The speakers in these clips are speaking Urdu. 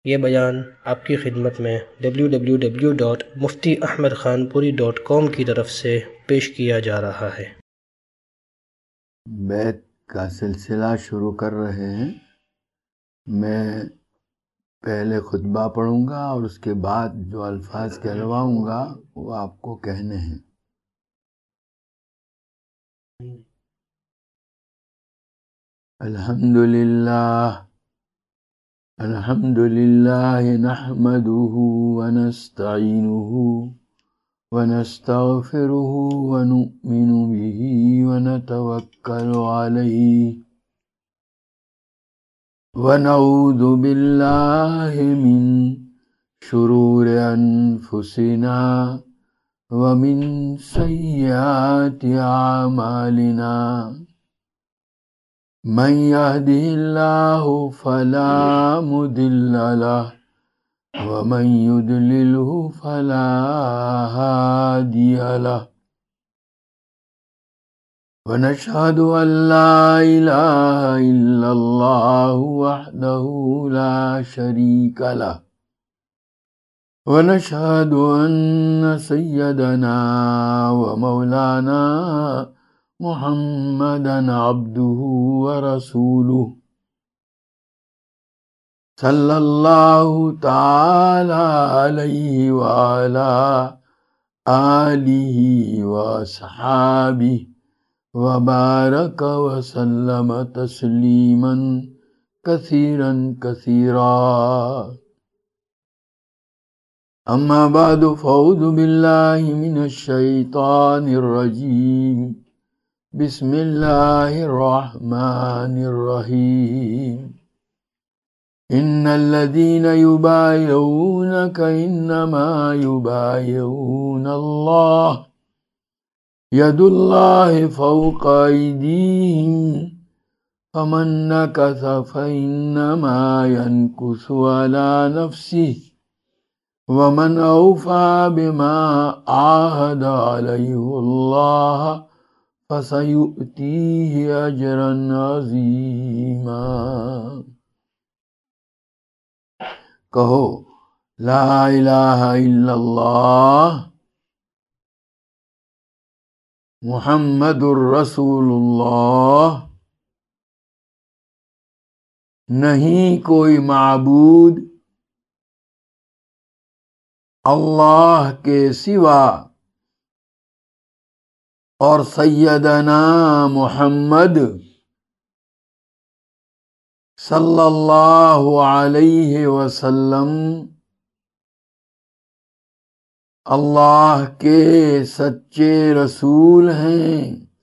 یہ بیان آپ کی خدمت میں www.muftiahmedkhanpuri.com کی طرف سے پیش کیا جا رہا ہے۔ بیت کا سلسلہ شروع کر رہے ہیں۔ میں پہلے خطبہ پڑھوں گا اور اس کے بعد جو الفاظ کہلواؤں گا وہ آپ کو کہنے ہیں۔ الحمد للہ نحمده ونستعینه ونستغفره ونؤمن به ونتوکل علیہ ونعوذ باللہ من شرور انفسنا ومن سیئات اعمالنا من يهده الله فلا مضل له ومن يضلله فلا هادي له ونشهد أن لا إله إلا الله وحده لا شريك له ونشهد أن سيدنا ومولانا محمدًا عبده ورسوله صلی اللہ تعالی علیہ وعلى آلہ واصحابہ وبارک وسلم تسلیما کثیرا کثیرا۔ اما بعد فاعوذ باللہ من الشیطان الرجیم بسم اللہ الرحمن الرحیم۔ ان الذين يبايعونك انما يبايعون الله يد الله فوق ايديهم فمن نكث فانما ينكث على نفسه ومن اوفى بما عاهد عليه الله فسيؤتيه اجرا عظيما۔ کہو لا الہ الا اللہ محمد الرسول اللہ۔ نہیں کوئی معبود اللہ کے سوا اور سیدنا محمد صلی اللہ علیہ وسلم اللہ کے سچے رسول ہیں۔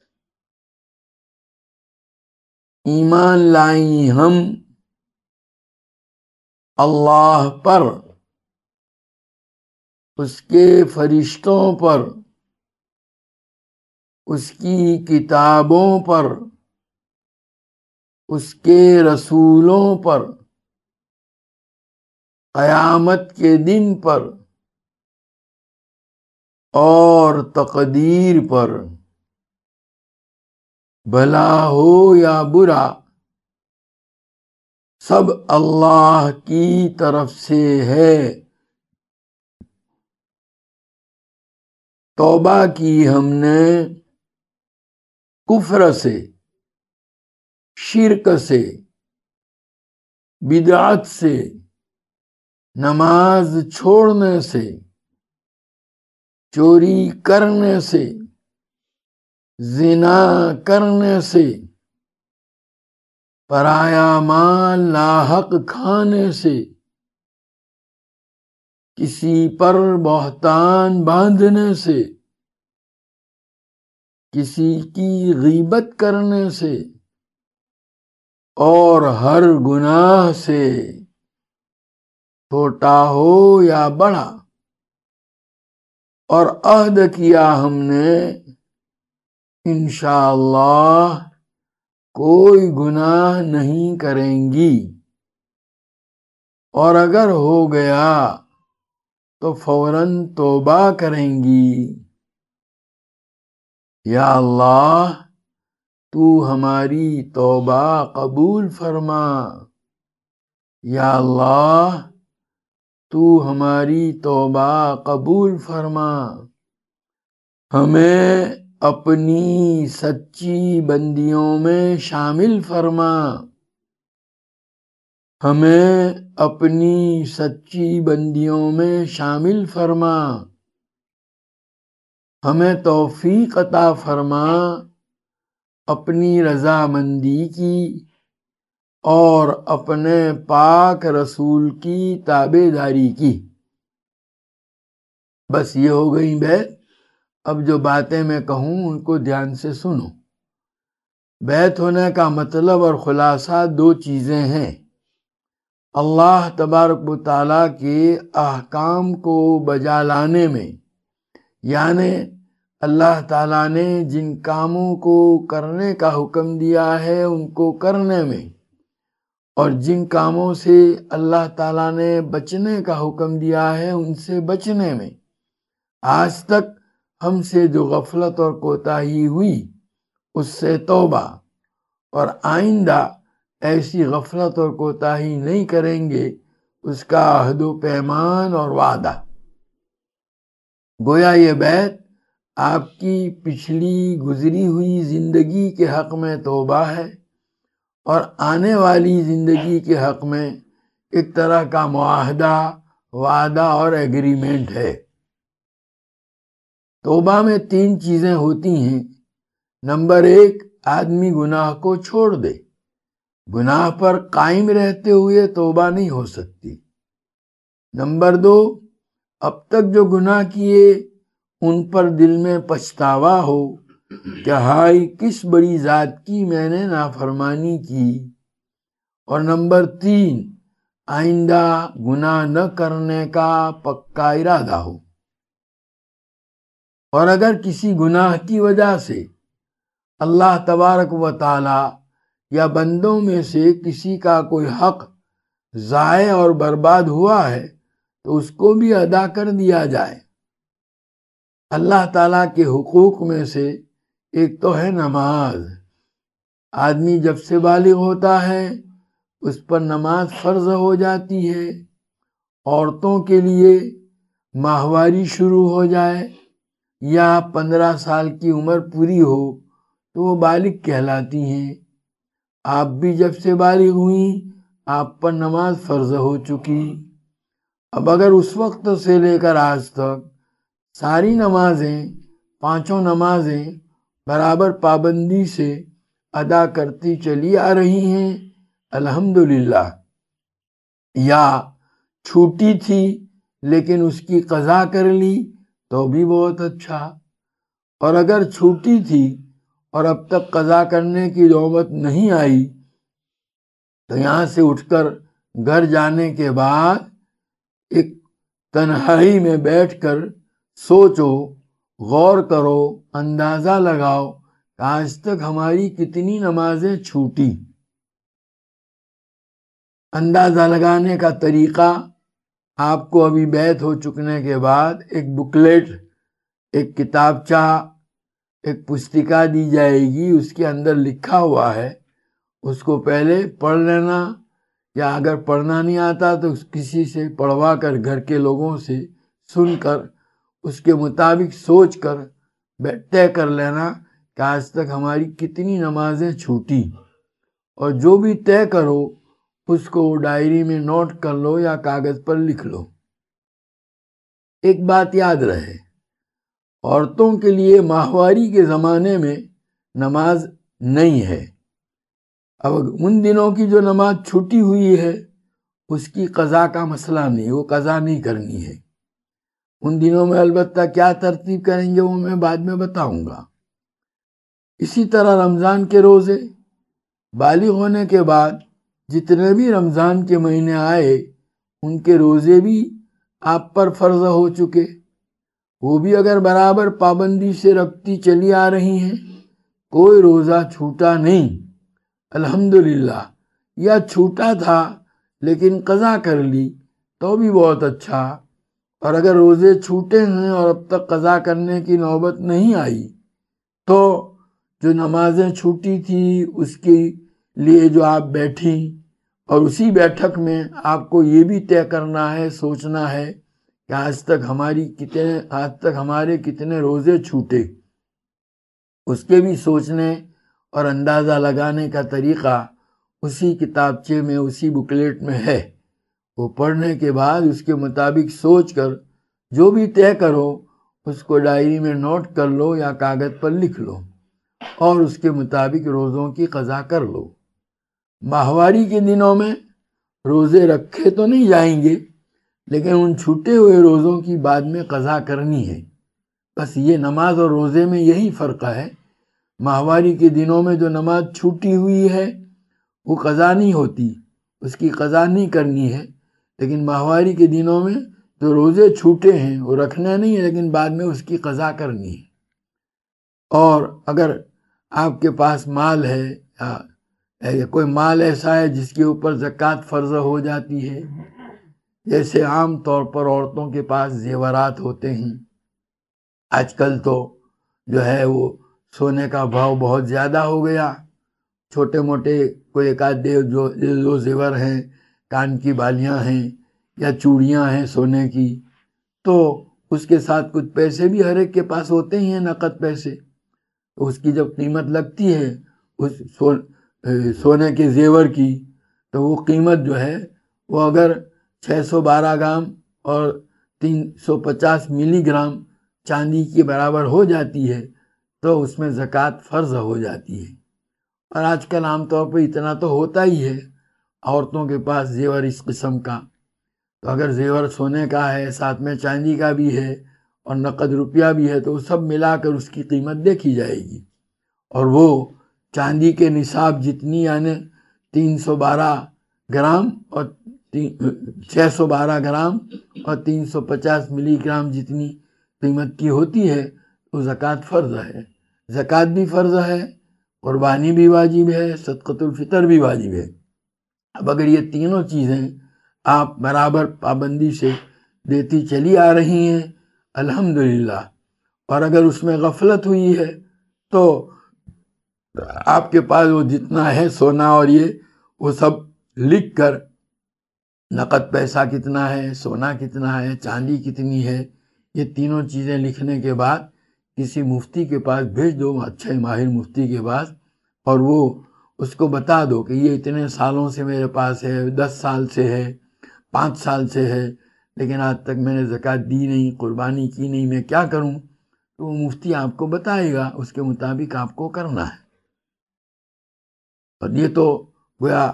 ایمان لائیں ہم اللہ پر، اس کے فرشتوں پر، اس کی کتابوں پر، اس کے رسولوں پر، قیامت کے دن پر اور تقدیر پر، بھلا ہو یا برا سب اللہ کی طرف سے ہے۔ توبہ کی ہم نے کفر سے، شرک سے، بدعت سے، نماز چھوڑنے سے، چوری کرنے سے، زنا کرنے سے، پرایا مال ناحق کھانے سے، کسی پر بہتان باندھنے سے، کسی کی غیبت کرنے سے اور ہر گناہ سے، چھوٹا ہو یا بڑا، اور عہد کیا ہم نے انشاءاللہ کوئی گناہ نہیں کریں گی، اور اگر ہو گیا تو فوراً توبہ کریں گی۔ یا اللہ تو ہماری توبہ قبول فرما۔ یا اللہ تو ہماری توبہ قبول فرما، ہمیں اپنی سچی بندیوں میں شامل فرما، ہمیں اپنی سچی بندیوں میں شامل فرما، ہمیں توفیق عطا فرما اپنی رضامندی کی اور اپنے پاک رسول کی تابع داری کی۔ بس یہ ہو گئی بیت۔ اب جو باتیں میں کہوں ان کو دھیان سے سنو۔ بیت ہونے کا مطلب اور خلاصہ دو چیزیں ہیں۔ اللہ تبارک و تعالیٰ کے احکام کو بجا لانے میں، یعنی اللہ تعالیٰ نے جن کاموں کو کرنے کا حکم دیا ہے ان کو کرنے میں، اور جن کاموں سے اللہ تعالیٰ نے بچنے کا حکم دیا ہے ان سے بچنے میں۔ آج تک ہم سے جو غفلت اور کوتاہی ہوئی اس سے توبہ، اور آئندہ ایسی غفلت اور کوتاہی نہیں کریں گے، اس کا عہد و پیمان اور وعدہ۔ گویا یہ بیت آپ کی پچھلی گزری ہوئی زندگی کے حق میں توبہ ہے، اور آنے والی زندگی کے حق میں ایک طرح کا معاہدہ، وعدہ اور ایگریمنٹ ہے۔ توبہ میں تین چیزیں ہوتی ہیں۔ نمبر ایک، آدمی گناہ کو چھوڑ دے۔ گناہ پر قائم رہتے ہوئے توبہ نہیں ہو سکتی۔ نمبر دو، اب تک جو گناہ کیے ان پر دل میں پچھتاوا ہو کہ ہائے کس بڑی ذات کی میں نے نافرمانی کی۔ اور نمبر تین، آئندہ گناہ نہ کرنے کا پکا ارادہ ہو۔ اور اگر کسی گناہ کی وجہ سے اللہ تبارک و تعالی یا بندوں میں سے کسی کا کوئی حق ضائع اور برباد ہوا ہے تو اس کو بھی ادا کر دیا جائے۔ اللہ تعالیٰ کے حقوق میں سے ایک تو ہے نماز۔ آدمی جب سے بالغ ہوتا ہے اس پر نماز فرض ہو جاتی ہے۔ عورتوں کے لیے ماہواری شروع ہو جائے یا 15 سال کی عمر پوری ہو تو وہ بالغ کہلاتی ہیں۔ آپ بھی جب سے بالغ ہوئیں آپ پر نماز فرض ہو چکی۔ اب اگر اس وقت سے لے کر آج تک ساری نمازیں، پانچوں نمازیں برابر پابندی سے ادا کرتی چلی آ رہی ہیں الحمدللہ، یا چھوٹی تھی لیکن اس کی قضا کر لی تو بھی بہت اچھا، اور اگر چھوٹی تھی اور اب تک قضا کرنے کی نوبت نہیں آئی تو یہاں سے اٹھ کر گھر جانے کے بعد ایک تنہائی میں بیٹھ کر سوچو، غور کرو، اندازہ لگاؤ کہ آج تک ہماری کتنی نمازیں چھوٹی۔ اندازہ لگانے کا طریقہ آپ کو ابھی بیت ہو چکنے کے بعد ایک بکلیٹ، ایک کتابچہ، ایک پستکا دی جائے گی، اس کے اندر لکھا ہوا ہے، اس کو پہلے پڑھ لینا، یا اگر پڑھنا نہیں آتا تو کسی سے پڑھوا کر گھر کے لوگوں سے سن کر اس کے مطابق سوچ کر طے کر لینا کہ آج تک ہماری کتنی نمازیں چھوٹی، اور جو بھی طے کرو اس کو ڈائری میں نوٹ کر لو یا کاغذ پر لکھ لو۔ ایک بات یاد رہے، عورتوں کے لیے ماہواری کے زمانے میں نماز نہیں ہے۔ اب ان دنوں کی جو نماز چھوٹی ہوئی ہے اس کی قضا کا مسئلہ نہیں، وہ قضا نہیں کرنی ہے۔ ان دنوں میں البتہ کیا ترتیب کریں گے وہ میں بعد میں بتاؤں گا۔ اسی طرح رمضان کے روزے، بالغ ہونے کے بعد جتنے بھی رمضان کے مہینے آئے ان کے روزے بھی آپ پر فرض ہو چکے، وہ بھی اگر برابر پابندی سے رکھتی چلی آ رہی ہیں، کوئی روزہ چھوٹا نہیں الحمدللہ، یا چھوٹا تھا لیکن قضا کر لی تو بھی بہت اچھا۔ اور اگر روزے چھوٹے ہیں اور اب تک قضا کرنے کی نوبت نہیں آئی تو جو نمازیں چھوٹی تھی اس کے لیے جو آپ بیٹھی اور اسی بیٹھک میں آپ کو یہ بھی طے کرنا ہے، سوچنا ہے کہ آج تک ہمارے کتنے روزے چھوٹے، اس کے بھی سوچنے اور اندازہ لگانے کا طریقہ اسی کتابچے میں، اسی بکلیٹ میں ہے۔ وہ پڑھنے کے بعد اس کے مطابق سوچ کر جو بھی طے کرو اس کو ڈائری میں نوٹ کر لو یا کاغذ پر لکھ لو اور اس کے مطابق روزوں کی قضا کر لو۔ ماہواری کے دنوں میں روزے رکھے تو نہیں جائیں گے، لیکن ان چھوٹے ہوئے روزوں کی بعد میں قضا کرنی ہے۔ بس یہ نماز اور روزے میں یہی فرق ہے۔ ماہواری کے دنوں میں جو نماز چھوٹی ہوئی ہے وہ قضا نہیں ہوتی، اس کی قضا نہیں کرنی ہے، لیکن ماہواری کے دنوں میں جو روزے چھوٹے ہیں وہ رکھنا نہیں ہے، لیکن بعد میں اس کی قضا کرنی ہے۔ اور اگر آپ کے پاس مال ہے یا کوئی مال ایسا ہے جس کے اوپر زکوٰۃ فرض ہو جاتی ہے، جیسے عام طور پر عورتوں کے پاس زیورات ہوتے ہیں، آج کل تو جو ہے وہ سونے کا بھاؤ بہت زیادہ ہو گیا، چھوٹے موٹے کوئی ایک آدھ جو زیور ہیں، کان کی بالیاں ہیں یا چوڑیاں ہیں سونے کی، تو اس کے ساتھ کچھ پیسے بھی ہر ایک کے پاس ہوتے ہی ہیں، نقد پیسے۔ تو اس کی جب قیمت لگتی ہے اس سونے کے زیور کی، تو وہ قیمت جو ہے وہ اگر 612 گرام اور 350 ملی گرام چاندی کے برابر ہو جاتی ہے تو اس میں زکوٰۃ فرض ہو جاتی ہے۔ اور آج کل عام طور پر اتنا تو ہوتا ہی ہے عورتوں کے پاس زیور اس قسم کا۔ تو اگر زیور سونے کا ہے، ساتھ میں چاندی کا بھی ہے اور نقد روپیہ بھی ہے، تو سب ملا کر اس کی قیمت دیکھی جائے گی، اور وہ چاندی کے نصاب جتنی، یعنی 312 گرام اور 612 گرام اور 350 ملی گرام جتنی قیمت کی ہوتی ہے تو زکوٰۃ فرض ہے۔ زکوٰۃ بھی فرض ہے، قربانی بھی واجب ہے، صدقۃ الفطر بھی واجب ہے۔ اب اگر یہ تینوں چیزیں آپ برابر پابندی سے دیتی چلی آ رہی ہیں الحمدللہ، اور اگر اس میں غفلت ہوئی ہے تو آپ کے پاس وہ جتنا ہے سونا اور یہ وہ سب لکھ کر، نقد پیسہ کتنا ہے، سونا کتنا ہے، چاندی کتنی ہے، یہ تینوں چیزیں لکھنے کے بعد کسی مفتی کے پاس بھیج دو، اچھے ماہر مفتی کے پاس، اور وہ اس کو بتا دو کہ یہ اتنے سالوں سے میرے پاس ہے، 10 سال سے ہے، 5 سال سے ہے، لیکن آج تک میں نے زکوٰۃ دی نہیں، قربانی کی نہیں، میں کیا کروں؟ تو وہ مفتی آپ کو بتائے گا، اس کے مطابق آپ کو کرنا ہے۔ اور یہ تو گویا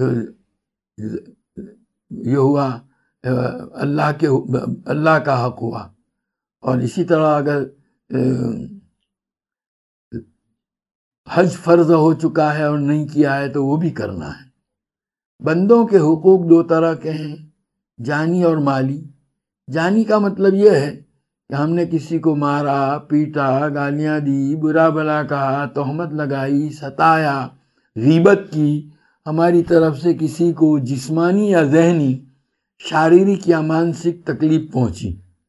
یہ ہوا اللہ کا حق ہوا۔ اور اسی طرح اگر حج فرض ہو چکا ہے اور نہیں کیا ہے تو وہ بھی کرنا ہے۔ بندوں کے حقوق 2 طرح کے ہیں، جانی اور مالی۔ جانی کا مطلب یہ ہے کہ ہم نے کسی کو مارا، پیٹا، گالیاں دی، برا بھلا کہا، تہمت لگائی، ستایا، غیبت کی، ہماری طرف سے کسی کو جسمانی یا ذہنی، شاریرک یا مانسک تکلیف پہنچی۔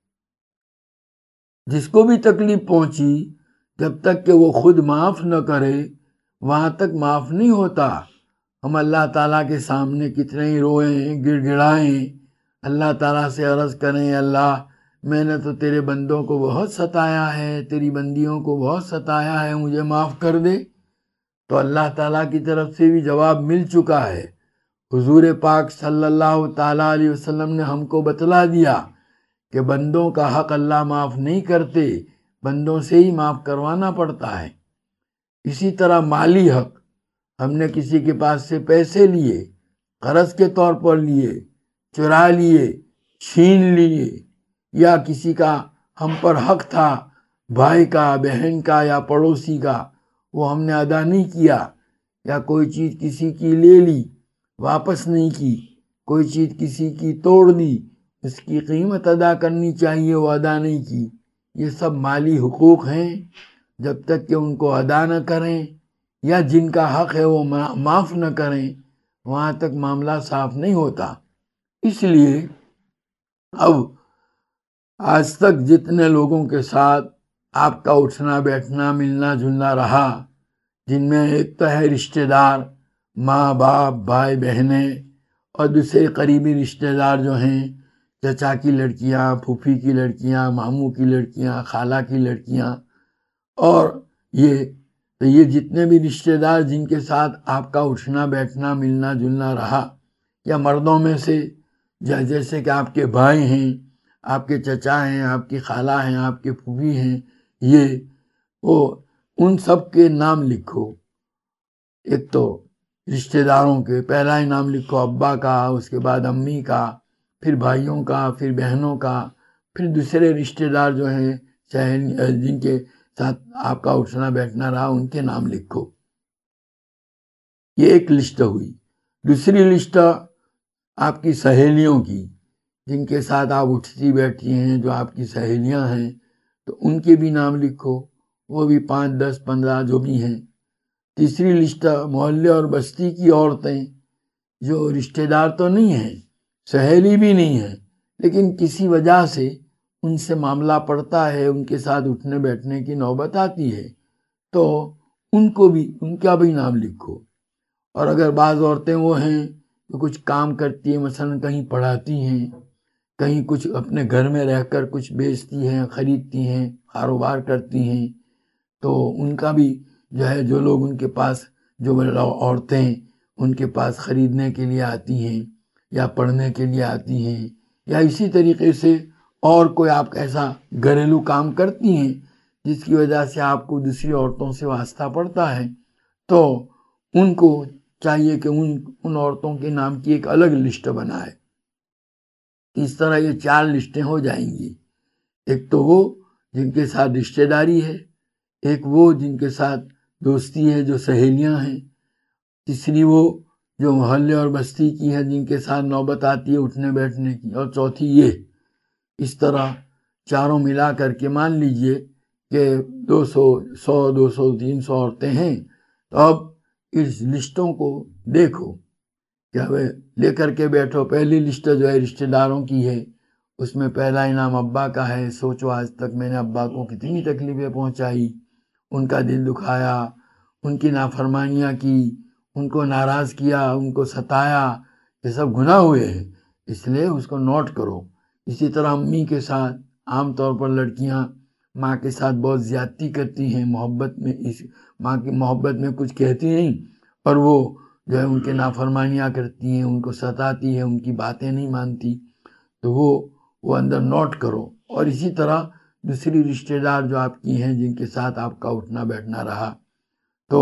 جس کو بھی تکلیف پہنچی، جب تک کہ وہ خود معاف نہ کرے وہاں تک معاف نہیں ہوتا۔ ہم اللہ تعالیٰ کے سامنے کتنے ہی روئیں، گڑ گڑائیں، اللہ تعالیٰ سے عرض کریں، اللہ میں نے تو تیرے بندوں کو بہت ستایا ہے، تیری بندیوں کو بہت ستایا ہے، مجھے معاف کر دے، تو اللہ تعالیٰ کی طرف سے بھی جواب مل چکا ہے۔ حضور پاک صلی اللہ تعالیٰ علیہ وسلم نے ہم کو بتلا دیا کہ بندوں کا حق اللہ معاف نہیں کرتے، بندوں سے ہی معاف کروانا پڑتا ہے۔ اسی طرح مالی حق، ہم نے کسی کے پاس سے پیسے لیے، قرض کے طور پر لیے، چرا لیے، چھین لیے، یا کسی کا ہم پر حق تھا، بھائی کا، بہن کا یا پڑوسی کا، وہ ہم نے ادا نہیں کیا، یا کوئی چیز کسی کی لے لی واپس نہیں کی، کوئی چیز کسی کی توڑ دی، اس کی قیمت ادا کرنی چاہیے وہ ادا نہیں کی، یہ سب مالی حقوق ہیں۔ جب تک کہ ان کو ادا نہ کریں یا جن کا حق ہے وہ معاف نہ کریں، وہاں تک معاملہ صاف نہیں ہوتا۔ اس لیے اب آج تک جتنے لوگوں کے ساتھ آپ کا اٹھنا بیٹھنا ملنا جلنا رہا، جن میں ایک تو ہے رشتہ دار، ماں باپ، بھائی بہنیں، اور دوسرے قریبی رشتہ دار جو ہیں، چچا کی لڑکیاں، پھوپھی کی لڑکیاں، ماموں کی لڑکیاں، خالہ کی لڑکیاں، اور یہ جتنے بھی رشتہ دار جن کے ساتھ آپ کا اٹھنا بیٹھنا ملنا جلنا رہا، یا مردوں میں سے جیسے کہ آپ کے بھائی ہیں، آپ کے چچا ہیں، آپ کی خالہ ہیں، آپ کے پھوپھی ہیں، ان سب کے نام لکھو۔ ایک تو رشتہ داروں کے پہلا ہی نام لکھو، ابا کا، اس کے بعد امی کا، پھر بھائیوں کا، پھر بہنوں کا، پھر دوسرے رشتہ دار جو ہیں جن کے ساتھ آپ کا اٹھنا بیٹھنا رہا، ان کے نام لکھو۔ یہ ایک لسٹ ہوئی۔ دوسری لسٹ آپ کی سہیلیوں کی، جن کے ساتھ آپ اٹھتی بیٹھتی ہیں، جو آپ کی سہیلیاں ہیں، تو ان کے بھی نام لکھو، وہ بھی 5 10 15 جو بھی ہیں۔ تیسری لسٹ محلے اور بستی کی عورتیں، جو رشتہ دار تو نہیں ہیں، سہیلی بھی نہیں ہیں، لیکن کسی وجہ سے ان سے معاملہ پڑتا ہے، ان کے ساتھ اٹھنے بیٹھنے کی نوبت آتی ہے، تو ان کا بھی نام لکھو۔ اور اگر بعض عورتیں وہ ہیں جو کچھ کام کرتی ہیں، مثلا کہیں پڑھاتی ہیں، کہیں کچھ اپنے گھر میں رہ کر کچھ بیچتی ہیں، خریدتی ہیں، کاروبار کرتی ہیں، تو ان کا بھی جو لوگ ان کے پاس، جو عورتیں ان کے پاس خریدنے کے لیے آتی ہیں یا پڑھنے کے لیے آتی ہیں، یا اسی طریقے سے اور کوئی آپ ایسا گھریلو کام کرتی ہیں جس کی وجہ سے آپ کو دوسری عورتوں سے واسطہ پڑتا ہے، تو ان کو چاہیے کہ ان عورتوں کے نام کی ایک الگ لسٹ بنائے۔ اس طرح یہ 4 لسٹیں ہو جائیں گی۔ ایک تو وہ جن کے ساتھ رشتہ داری ہے، ایک وہ جن کے ساتھ دوستی ہے، جو سہیلیاں ہیں، تیسری وہ جو محلے اور بستی کی ہیں، جن کے ساتھ نوبت آتی ہے اٹھنے بیٹھنے کی، اور چوتھی یہ۔ اس طرح چاروں ملا کر کے مان لیجئے کہ 200 100 200 300 عورتیں ہیں، تو اب اس لسٹوں کو دیکھو، کیا لے کر کے بیٹھو۔ پہلی لسٹ جو ہے رشتہ داروں کی ہے، اس میں پہلا انعام ابا کا ہے۔ سوچو آج تک میں نے ابا کو کتنی تکلیفیں پہنچائی، ان کا دل دکھایا، ان کی نافرمانیاں کی، ان کو ناراض کیا، ان کو ستایا، یہ سب گناہ ہوئے ہیں، اس لیے اس کو نوٹ کرو۔ اسی طرح امی کے ساتھ عام طور پر لڑکیاں ماں کے ساتھ بہت زیادتی کرتی ہیں، محبت میں ماں کی محبت میں کچھ کہتی نہیں، اور وہ جو ہے ان کے نافرمانیاں کرتی ہیں، ان کو ستاتی ہیں، ان کی باتیں نہیں مانتی، تو وہ اندر نوٹ کرو۔ اور اسی طرح دوسری رشتہ دار جو آپ کی ہیں، جن کے ساتھ آپ کا اٹھنا بیٹھنا رہا، تو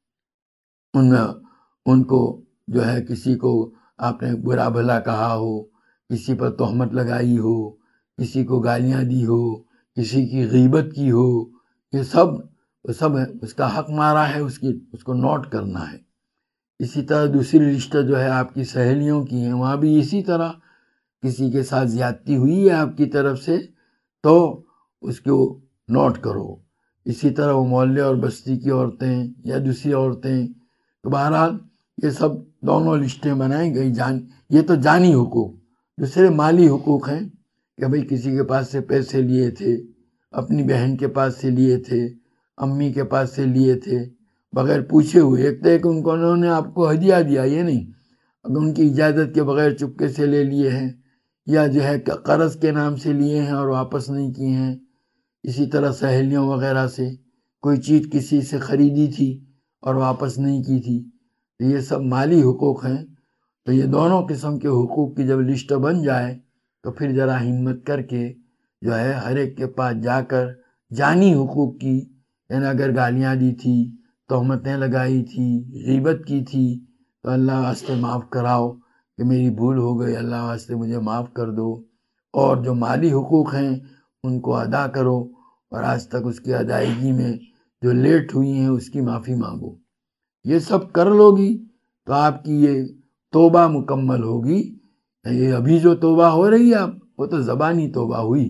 ان کو جو ہے کسی کو آپ نے برا بھلا کہا ہو، کسی پر تہمت لگائی ہو، کسی کو گالیاں دی ہو، کسی کی غیبت کی ہو، یہ سب اس کا حق مارا ہے، اس کو نوٹ کرنا ہے۔ اسی طرح دوسری رشتہ جو ہے آپ کی سہیلیوں کی ہیں، وہاں بھی اسی طرح کسی کے ساتھ زیادتی ہوئی ہے آپ کی طرف سے، تو اس کو نوٹ کرو۔ اسی طرح وہ محلے اور بستی کی عورتیں یا دوسری عورتیں، تو بہرحال یہ سب دونوں لسٹیں بنائی گئی۔ یہ تو جانی حقوق۔ دوسرے مالی حقوق ہیں کہ بھئی کسی کے پاس سے پیسے لیے تھے، اپنی بہن کے پاس سے لیے تھے، امی کے پاس سے لیے تھے، بغیر پوچھے ہوئے۔ ایک تو انہوں نے آپ کو ہدیہ دیا، یہ نہیں، اگر ان کی اجازت کے بغیر چپکے سے لے لیے ہیں، یا جو ہے قرض کے نام سے لیے ہیں اور واپس نہیں کیے ہیں۔ اسی طرح سہیلیوں وغیرہ سے کوئی چیز کسی سے خریدی تھی اور واپس نہیں کی تھی، تو یہ سب مالی حقوق ہیں۔ تو یہ دونوں قسم کے حقوق کی جب لسٹ بن جائے تو پھر ذرا ہمت کر کے جو ہے ہر ایک کے پاس جا کر جانی حقوق کی، یعنی اگر گالیاں دی تھی، تہمتیں لگائی تھی، غیبت کی تھی، تو اللہ واسطے معاف کراؤ کہ میری بھول ہو گئی، اللہ واسطے مجھے معاف کر دو، اور جو مالی حقوق ہیں ان کو ادا کرو، اور آج تک اس کی ادائیگی میں جو لیٹ ہوئی ہیں اس کی معافی مانگو۔ یہ سب کر لو گی تو آپ کی یہ توبہ مکمل ہوگی۔ یہ ابھی جو توبہ ہو رہی ہے وہ تو زبانی توبہ ہوئی،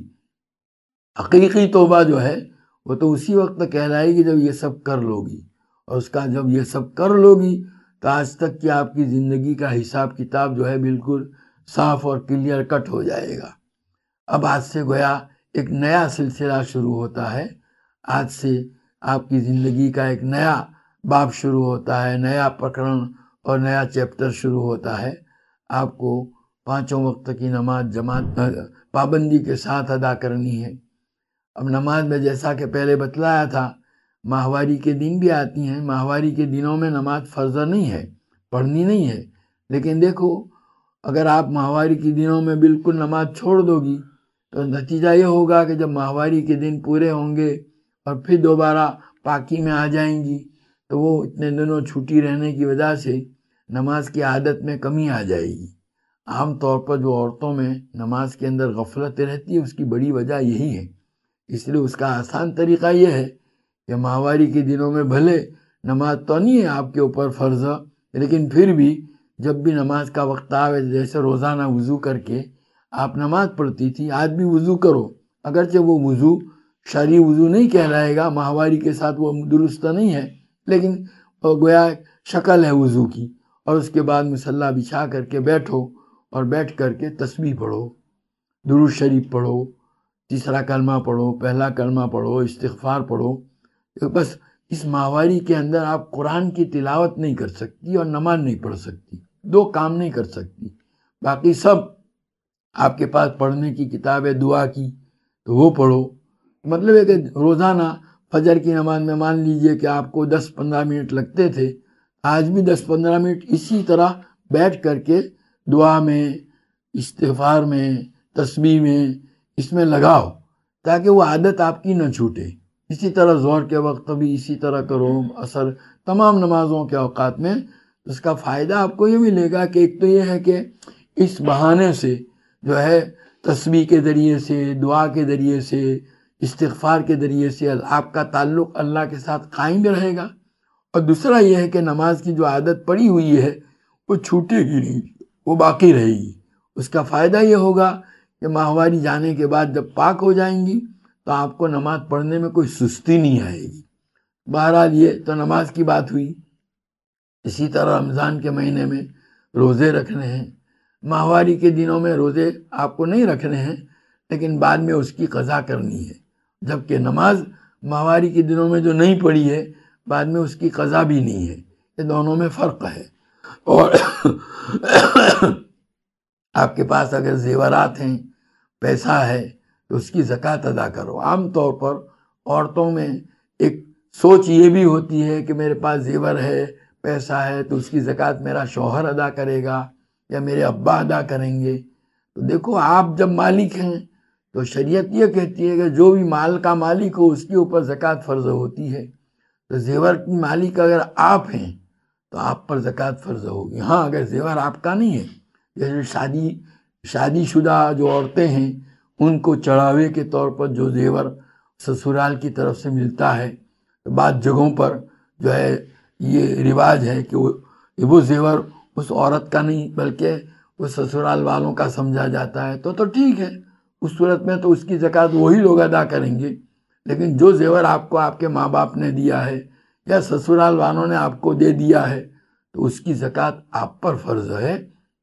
حقیقی توبہ جو ہے وہ تو اسی وقت کہلائے گی جب یہ سب کر لو گی، اور اس کا جب یہ سب کر لو گی تو آج تک کی آپ کی زندگی کا حساب کتاب جو ہے بالکل صاف اور کلیئر کٹ ہو جائے گا۔ اب آج سے گویا ایک نیا سلسلہ شروع ہوتا ہے، آج سے آپ کی زندگی کا ایک نیا باب شروع ہوتا ہے، نیا پکڑن اور نیا چیپٹر شروع ہوتا ہے۔ آپ کو 5 وقت کی نماز جماعت پابندی کے ساتھ ادا کرنی ہے۔ اب نماز میں جیسا کہ پہلے بتلایا تھا، ماہواری کے دن بھی آتی ہیں، ماہواری کے دنوں میں نماز فرض نہیں ہے، پڑھنی نہیں ہے، لیکن دیکھو اگر آپ ماہواری کے دنوں میں بالکل نماز چھوڑ دو گی تو نتیجہ یہ ہوگا کہ جب ماہواری کے دن پورے ہوں گے اور پھر دوبارہ پاکی میں آ جائیں گی تو وہ اتنے دنوں چھوٹی رہنے کی وجہ سے نماز کی عادت میں کمی آ جائے گی۔ عام طور پر جو عورتوں میں نماز کے اندر غفلت رہتی ہے اس کی بڑی وجہ یہی ہے، اس لیے اس کا آسان طریقہ یہ ہے کہ ماہواری کے دنوں میں بھلے نماز تو نہیں ہے آپ کے اوپر فرض، لیکن پھر بھی جب بھی نماز کا وقت آوے، جیسے روزانہ وضو کر کے آپ نماز پڑھتی تھی، آج بھی وضو کرو، اگرچہ وہ وضو شرعی وضو نہیں کہلائے گا، ماہواری کے ساتھ وہ درست نہیں ہے، لیکن گویا شکل ہے وضو کی، اور اس کے بعد مصلی بچھا کر کے بیٹھو اور بیٹھ کر کے تسبیح پڑھو، درود شریف پڑھو، تیسرا کلمہ پڑھو، پہلا کلمہ پڑھو، استغفار پڑھو۔ بس اس ماہواری کے اندر آپ قرآن کی تلاوت نہیں کر سکتی اور نماز نہیں پڑھ سکتی، 2 کام نہیں کر سکتی، باقی سب آپ کے پاس پڑھنے کی کتاب ہے دعا کی تو وہ پڑھو۔ مطلب ہے کہ روزانہ فجر کی نماز میں مان لیجئے کہ آپ کو 10-15 منٹ لگتے تھے، آج بھی 10-15 منٹ اسی طرح بیٹھ کر کے دعا میں، استغفار میں، تسبیح میں، اس میں لگاؤ تاکہ وہ عادت آپ کی نہ چھوٹے۔ اسی طرح ظہر کے وقت بھی اسی طرح کرو، عصر، تمام نمازوں کے اوقات میں اس کا فائدہ آپ کو یہ ملے گا کہ ایک تو یہ ہے کہ اس بہانے سے جو ہے تسبیح کے ذریعے سے، دعا کے ذریعے سے، استغفار کے ذریعے سے آپ کا تعلق اللہ کے ساتھ قائم رہے گا، اور دوسرا یہ ہے کہ نماز کی جو عادت پڑی ہوئی ہے وہ چھوٹے گی نہیں، وہ باقی رہے گی۔ اس کا فائدہ یہ ہوگا کہ ماہواری جانے کے بعد جب پاک ہو جائیں گی تو آپ کو نماز پڑھنے میں کوئی سستی نہیں آئے گی۔ بہرحال یہ تو نماز کی بات ہوئی۔ اسی طرح رمضان کے مہینے میں روزے رکھنے ہیں، ماہواری کے دنوں میں روزے آپ کو نہیں رکھنے ہیں، لیکن بعد میں اس کی قضا کرنی ہے، جبکہ نماز ماہواری کے دنوں میں جو نہیں پڑھی ہے بعد میں اس کی قضا بھی نہیں ہے، یہ دونوں میں فرق ہے۔ اور آپ کے پاس اگر زیورات ہیں، پیسہ ہے تو اس کی زکوٰۃ ادا کرو۔ عام طور پر عورتوں میں ایک سوچ یہ بھی ہوتی ہے کہ میرے پاس زیور ہے، پیسہ ہے، تو اس کی زکوٰۃ میرا شوہر ادا کرے گا یا میرے ابا ادا کریں گے۔ تو دیکھو آپ جب مالک ہیں تو شریعت یہ کہتی ہے کہ جو بھی مال کا مالک ہو اس کے اوپر زکوٰۃ فرض ہوتی ہے، تو زیور کی مالک اگر آپ ہیں تو آپ پر زکوٰۃ فرض ہوگی۔ ہاں اگر زیور آپ کا نہیں ہے، جیسے شادی شدہ جو عورتیں ہیں ان کو چڑھاوے کے طور پر جو زیور سسرال کی طرف سے ملتا ہے، بعض جگہوں پر جو ہے یہ رواج ہے کہ وہ زیور اس عورت کا نہیں بلکہ وہ سسرال والوں کا سمجھا جاتا ہے، تو ٹھیک ہے، اس صورت میں تو اس کی زکوٰۃ وہی لوگ ادا کریں گے۔ لیکن جو زیور آپ کو آپ کے ماں باپ نے دیا ہے یا سسرال والوں نے آپ کو دے دیا ہے تو اس کی زکوٰۃ آپ پر فرض ہے،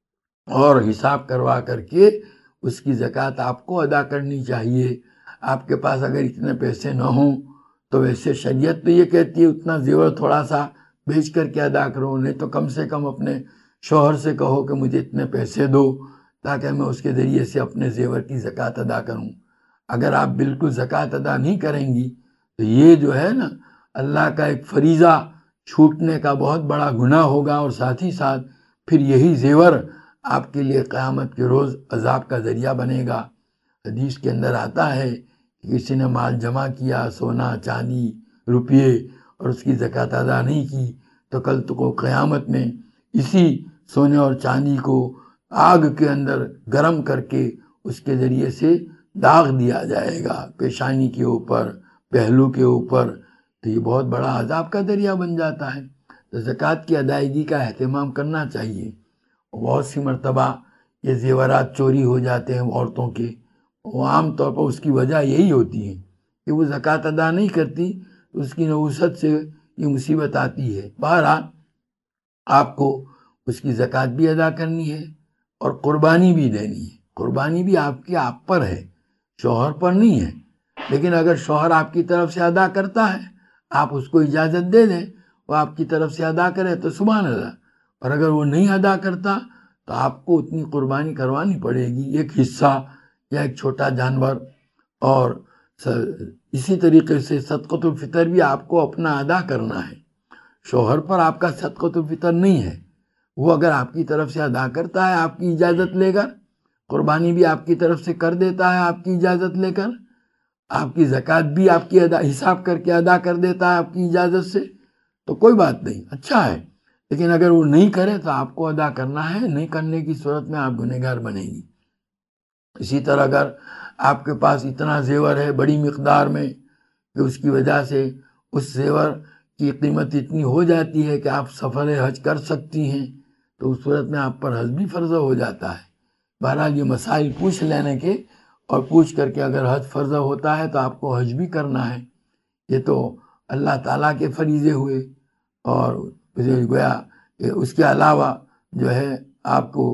اور حساب کروا کر کے اس کی زکوٰۃ آپ کو ادا کرنی چاہیے۔ آپ کے پاس اگر اتنے پیسے نہ ہوں تو ویسے شریعت تو یہ کہتی ہے اتنا زیور تھوڑا سا بیچ کر کے ادا کرو، نہیں تو کم سے کم اپنے شوہر سے کہو کہ مجھے اتنے پیسے دو تاکہ میں اس کے ذریعے سے اپنے زیور کی زکوٰۃ ادا کروں۔ اگر آپ بالکل زکوٰۃ ادا نہیں کریں گی تو یہ جو ہے نا اللہ کا ایک فریضہ چھوٹنے کا بہت بڑا گناہ ہوگا، اور ساتھ ہی ساتھ پھر یہی زیور آپ کے لیے قیامت کے روز عذاب کا ذریعہ بنے گا۔ حدیث کے اندر آتا ہے کہ کسی نے مال جمع کیا، سونا چاندی روپیے، اور اس کی زکوٰۃ ادا نہیں کی تو کل تو قیامت میں اسی سونے اور چاندی کو آگ کے اندر گرم کر کے اس کے ذریعے سے داغ دیا جائے گا، پیشانی کے اوپر، پہلو کے اوپر، تو یہ بہت بڑا عذاب کا ذریعہ بن جاتا ہے۔ تو زکوٰۃ کی ادائیگی کا اہتمام کرنا چاہیے۔ بہت سی مرتبہ یہ زیورات چوری ہو جاتے ہیں عورتوں کے، وہ عام طور پر اس کی وجہ یہی ہوتی ہے کہ وہ زکوٰۃ ادا نہیں کرتی، اس کی نحوست سے یہ مصیبت آتی ہے۔ بہرحال آپ کو اس کی زکوٰۃ بھی ادا کرنی ہے اور قربانی بھی دینی ہے۔ قربانی بھی آپ پر ہے، شوہر پر نہیں ہے، لیکن اگر شوہر آپ کی طرف سے ادا کرتا ہے، آپ اس کو اجازت دے دیں وہ آپ کی طرف سے ادا کرے تو سبحان اللہ، اور اگر وہ نہیں ادا کرتا تو آپ کو اتنی قربانی کروانی پڑے گی، ایک حصہ یا ایک چھوٹا جانور۔ اور اسی طریقے سے صدقۃ الفطر بھی آپ کو اپنا ادا کرنا ہے، شوہر پر آپ کا صدقۃ الفطر نہیں ہے، وہ اگر آپ کی طرف سے ادا کرتا ہے آپ کی اجازت لے کر، قربانی بھی آپ کی طرف سے کر دیتا ہے آپ کی اجازت لے کر، آپ کی زکوٰۃ بھی آپ کی حساب کر کے ادا کر دیتا ہے آپ کی اجازت سے، تو کوئی بات نہیں، اچھا ہے۔ لیکن اگر وہ نہیں کرے تو آپ کو ادا کرنا ہے، نہیں کرنے کی صورت میں آپ گنہگار بنے گی۔ اسی طرح اگر آپ کے پاس اتنا زیور ہے بڑی مقدار میں کہ اس کی وجہ سے اس زیور کی قیمت اتنی ہو جاتی ہے کہ آپ سفر حج کر سکتی ہیں، تو اس صورت میں آپ پر حج بھی فرض ہو جاتا ہے۔ بہرحال یہ مسائل پوچھ لینے کے، اور پوچھ کر کے اگر حج فرض ہوتا ہے تو آپ کو حج بھی کرنا ہے۔ یہ تو اللہ تعالیٰ کے فریضے ہوئے، اور گویا کہ اس کے علاوہ جو ہے آپ کو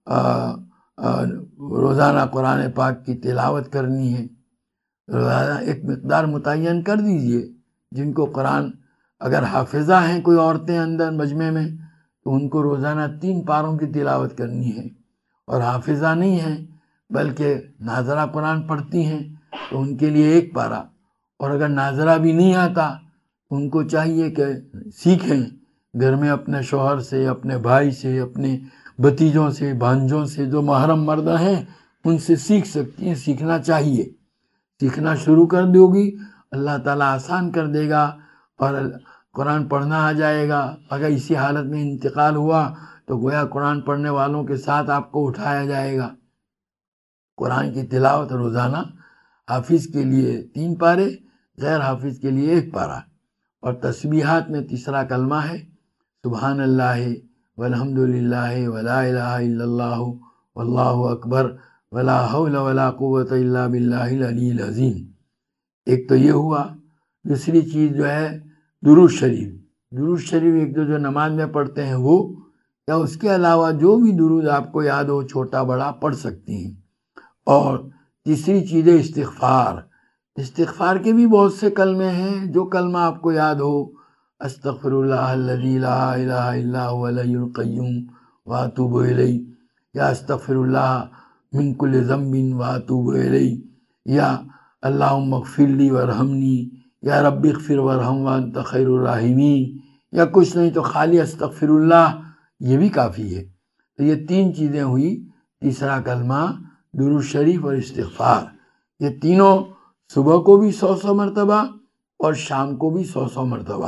روزانہ قرآن پاک کی تلاوت کرنی ہے۔ روزانہ ایک مقدار متعین کر دیجئے، جن کو قرآن اگر حافظہ ہیں کوئی عورتیں اندر مجمع میں تو ان کو روزانہ 3 پاروں کی تلاوت کرنی ہے، اور حافظہ نہیں ہیں بلکہ ناظرہ قرآن پڑھتی ہیں تو ان کے لیے 1 پارہ، اور اگر ناظرہ بھی نہیں آتا ان کو چاہیے کہ سیکھیں گھر میں اپنے شوہر سے، اپنے بھائی سے، اپنے بھتیجوں سے، بھانجوں سے، جو محرم مرد ہیں ان سے سیکھ سکتی ہیں، سیکھنا چاہیے۔ سیکھنا شروع کر دو گی اللہ تعالیٰ آسان کر دے گا، اور قرآن پڑھنا آ جائے گا۔ اگر اسی حالت میں انتقال ہوا تو گویا قرآن پڑھنے والوں کے ساتھ آپ کو اٹھایا جائے گا۔ قرآن کی تلاوت روزانہ حافظ کے لیے 3 پارے، غیر حافظ کے لیے 1 پارہ، اور تسبیحات میں تیسرا کلمہ ہے سبحان اللہ والحمد للہ ولا الہ الا اللہ واللہ اکبر ولا حول ولا قوت الا باللہ العلی العظیم۔ ایک تو یہ ہوا۔ دوسری چیز جو ہے درود شریف۔ درود شریف ایک جو نماز میں پڑھتے ہیں وہ، یا اس کے علاوہ جو بھی درود آپ کو یاد ہو چھوٹا بڑا پڑھ سکتی ہیں۔ اور تیسری چیز ہے استغفار۔ استغفار کے بھی بہت سے کلمے ہیں، جو کلمہ آپ کو یاد ہو، استغفر اللہ الذی لا الہ الا هو الحی القیوم واتوب الیہ، یا استغفر اللہ من کل ذنب واتوب الیہ، یا اللہم اغفر لی وارحمنی، یا رب اغفر وارحم وانت خیر الراحمین، یا کچھ نہیں تو خالی استغفر اللہ، یہ بھی کافی ہے۔ تو یہ 3 چیزیں ہوئی، تیسرا کلمہ، درود شریف اور استغفار۔ یہ تینوں صبح کو بھی 100 مرتبہ اور شام کو بھی 100 مرتبہ۔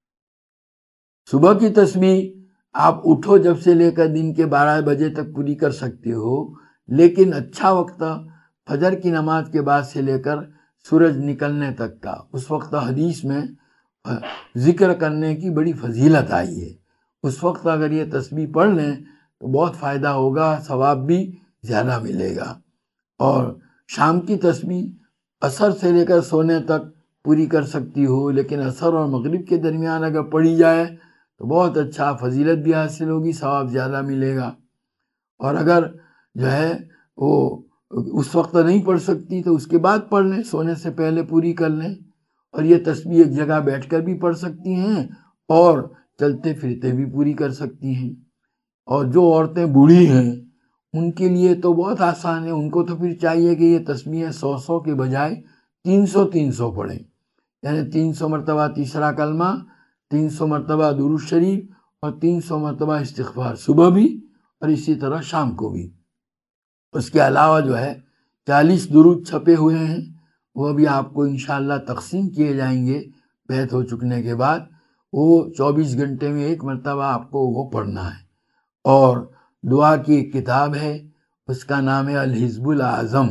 صبح کی تسبیح آپ اٹھو جب سے لے کر دن کے 12 بجے تک پوری کر سکتے ہو، لیکن اچھا وقت فجر کی نماز کے بعد سے لے کر سورج نکلنے تک کا، اس وقت حدیث میں ذکر کرنے کی بڑی فضیلت آئی ہے۔ اس وقت اگر یہ تسبیح پڑھ لیں تو بہت فائدہ ہوگا، ثواب بھی زیادہ ملے گا۔ اور شام کی تسبیح عصر سے لے کر سونے تک پوری کر سکتی ہو، لیکن عصر اور مغرب کے درمیان اگر پڑھی جائے تو بہت اچھا، فضیلت بھی حاصل ہوگی، ثواب زیادہ ملے گا۔ اور اگر جو ہے وہ اس وقت نہیں پڑھ سکتی تو اس کے بعد پڑھ لیں، سونے سے پہلے پوری کر لیں۔ اور یہ تسبیح ایک جگہ بیٹھ کر بھی پڑھ سکتی ہیں، اور چلتے پھرتے بھی پوری کر سکتی ہیں۔ اور جو عورتیں بوڑھی ہیں ان کے لیے تو بہت آسان ہے، ان کو تو پھر چاہیے کہ یہ تسبیح 100 کے بجائے 300 پڑھیں، یعنی 300 مرتبہ تیسرا کلمہ، 300 مرتبہ درود شریف، اور 300 مرتبہ استغفار، صبح بھی اور اسی طرح شام کو بھی۔ اس کے علاوہ جو ہے 40 درود چھپے ہوئے ہیں، وہ بھی آپ کو انشاءاللہ تقسیم کیے جائیں گے بیت ہو چکنے کے بعد۔ وہ 24 گھنٹے میں 1 مرتبہ آپ کو وہ پڑھنا ہے۔ اور دعا کی ایک کتاب ہے، اس کا نام ہے الحزب الاعظم۔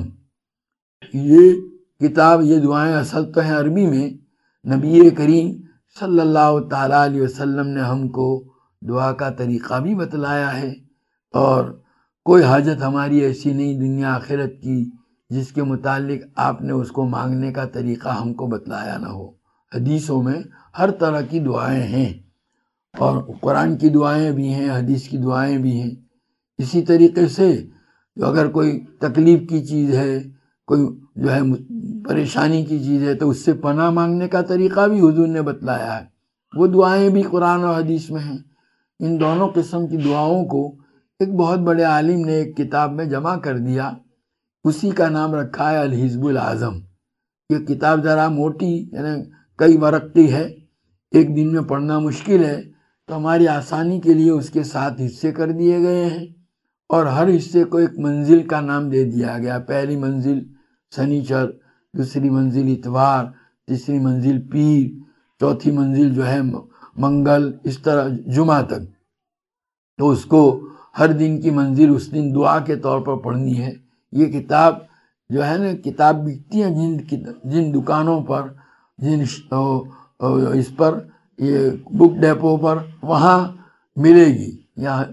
یہ کتاب، یہ دعائیں اصل تو ہیں عربی میں، نبی کریم صلی اللہ تعالیٰ علیہ وسلم نے ہم کو دعا کا طریقہ بھی بتلایا ہے، اور کوئی حاجت ہماری ایسی نہیں دنیا آخرت کی جس کے متعلق آپ نے اس کو مانگنے کا طریقہ ہم کو بتلایا نہ ہو۔ حدیثوں میں ہر طرح کی دعائیں ہیں، اور قرآن کی دعائیں بھی ہیں، حدیث کی دعائیں بھی ہیں۔ اسی طریقے سے جو اگر کوئی تکلیف کی چیز ہے، کوئی جو ہے پریشانی کی چیز ہے، تو اس سے پناہ مانگنے کا طریقہ بھی حضور نے بتلایا ہے۔ وہ دعائیں بھی قرآن اور حدیث میں ہیں۔ ان دونوں قسم کی دعاؤں کو ایک بہت بڑے عالم نے ایک کتاب میں جمع کر دیا، اسی کا نام رکھا ہے الحزب الاعظم۔ یہ کتاب ذرا موٹی یعنی کئی ورق کی ہے، ایک دن میں پڑھنا مشکل ہے، تو ہماری آسانی کے لیے اس کے 7 حصے کر دیے گئے ہیں، اور ہر حصے کو ایک منزل کا نام دے دیا گیا۔ پہلی منزل سنیچر، دوسری منزل اتوار، تیسری منزل پیر، چوتھی منزل جو ہے منگل، اس طرح جمعہ تک۔ تو اس کو ہر دن کی منزل اس دن دعا کے طور پر پڑھنی ہے۔ یہ کتاب جو ہے نا، کتاب بکتی ہیں جن دکانوں پر، جن اس پر، یہ بک ڈیپو پر، وہاں ملے گی۔ یہاں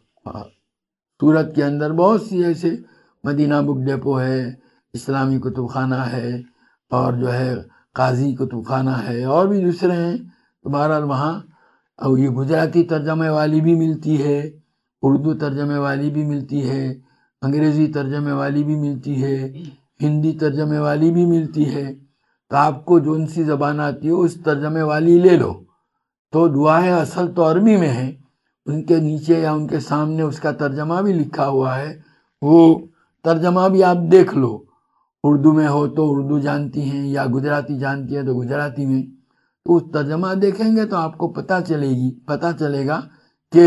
سورت کے اندر بہت سی ایسے، مدینہ بک ڈیپو ہے، اسلامی کتب خانہ ہے، اور جو ہے قاضی کتب خانہ ہے، اور بھی دوسرے ہیں۔ تو بہرحال وہاں اور یہ گجراتی ترجمے والی بھی ملتی ہے، اردو ترجمے والی بھی ملتی ہے، انگریزی ترجمے والی بھی ملتی ہے، ہندی ترجمے والی بھی ملتی ہے۔ تو آپ کو جون سی زبان آتی ہے اس ترجمے والی لے لو۔ تو دعائیں اصل تو عربی میں ہیں، ان کے نیچے یا ان کے سامنے اس کا ترجمہ بھی لکھا ہوا ہے، وہ ترجمہ بھی آپ دیکھ لو۔ اردو میں ہو تو اردو جانتی ہیں، یا گجراتی جانتی ہیں تو گجراتی میں، تو اس ترجمہ دیکھیں گے تو آپ کو پتہ چلے گا کہ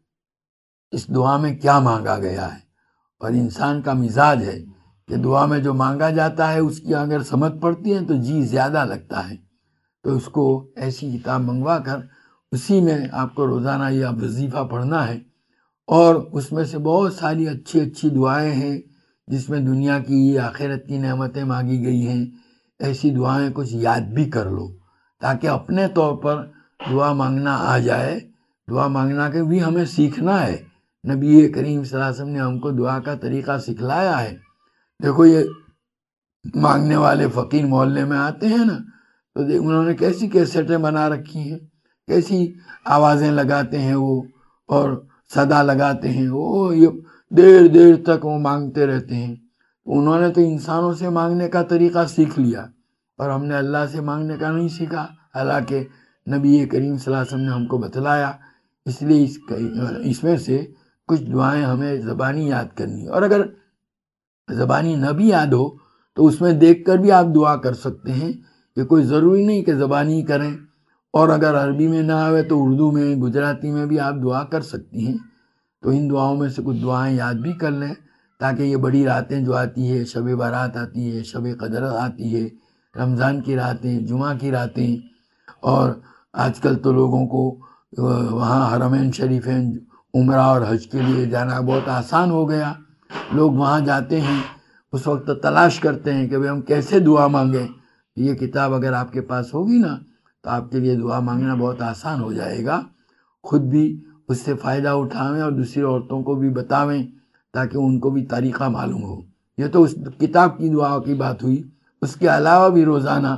اس دعا میں کیا مانگا گیا ہے۔ اور انسان کا مزاج ہے کہ دعا میں جو مانگا جاتا ہے اس کی اگر سمجھ پڑتی ہے تو جی زیادہ لگتا ہے۔ تو اس کو ایسی کتاب منگوا کر اسی میں آپ کو روزانہ یہ وظیفہ پڑھنا ہے، اور اس میں سے بہت ساری اچھی اچھی دعائیں ہیں جس میں دنیا کی آخرت کی نعمتیں مانگی گئی ہیں۔ ایسی دعائیں کچھ یاد بھی کر لو تاکہ اپنے طور پر دعا مانگنا آ جائے۔ دعا مانگنا کے بھی ہمیں سیکھنا ہے، نبی کریم صلی اللہ علیہ وسلم نے ہم کو دعا کا طریقہ سکھلایا ہے۔ دیکھو یہ مانگنے والے فقیر محلے میں آتے ہیں نا، تو انہوں نے کیسی کیسٹیں بنا رکھی ہیں، کیسی آوازیں لگاتے ہیں وہ، اور صدا لگاتے ہیں وہ، یہ دیر دیر تک وہ مانگتے رہتے ہیں۔ انہوں نے تو انسانوں سے مانگنے کا طریقہ سیکھ لیا، اور ہم نے اللہ سے مانگنے کا نہیں سیکھا، حالانکہ نبی کریم صلی اللہ علیہ وسلم نے ہم کو بتلایا۔ اس لیے اس میں سے کچھ دعائیں ہمیں زبانی یاد کرنی، اور اگر زبانی نہ بھی یاد ہو تو اس میں دیکھ کر بھی آپ دعا کر سکتے ہیں۔ یہ کوئی ضروری نہیں کہ زبانی کریں، اور اگر عربی میں نہ آئے تو اردو میں، گجراتی میں بھی آپ دعا کر سکتی ہیں۔ تو ان دعاؤں میں سے کچھ دعائیں یاد بھی کر لیں تاکہ یہ بڑی راتیں جو آتی ہے، شب برات آتی ہے، شب قدر آتی ہے، رمضان کی راتیں، جمعہ کی راتیں، اور آج کل تو لوگوں کو وہاں حرمین شریفین عمرہ اور حج کے لیے جانا بہت آسان ہو گیا۔ لوگ وہاں جاتے ہیں، اس وقت تلاش کرتے ہیں کہ ہم کیسے دعا مانگیں۔ یہ کتاب اگر آپ کے پاس ہوگی نا تو آپ کے لیے دعا مانگنا بہت آسان ہو جائے گا۔ خود بھی اس سے فائدہ اٹھاویں اور دوسری عورتوں کو بھی بتاویں تاکہ ان کو بھی طریقہ معلوم ہو۔ یہ تو اس کتاب کی دعا کی بات ہوئی، اس کے علاوہ بھی روزانہ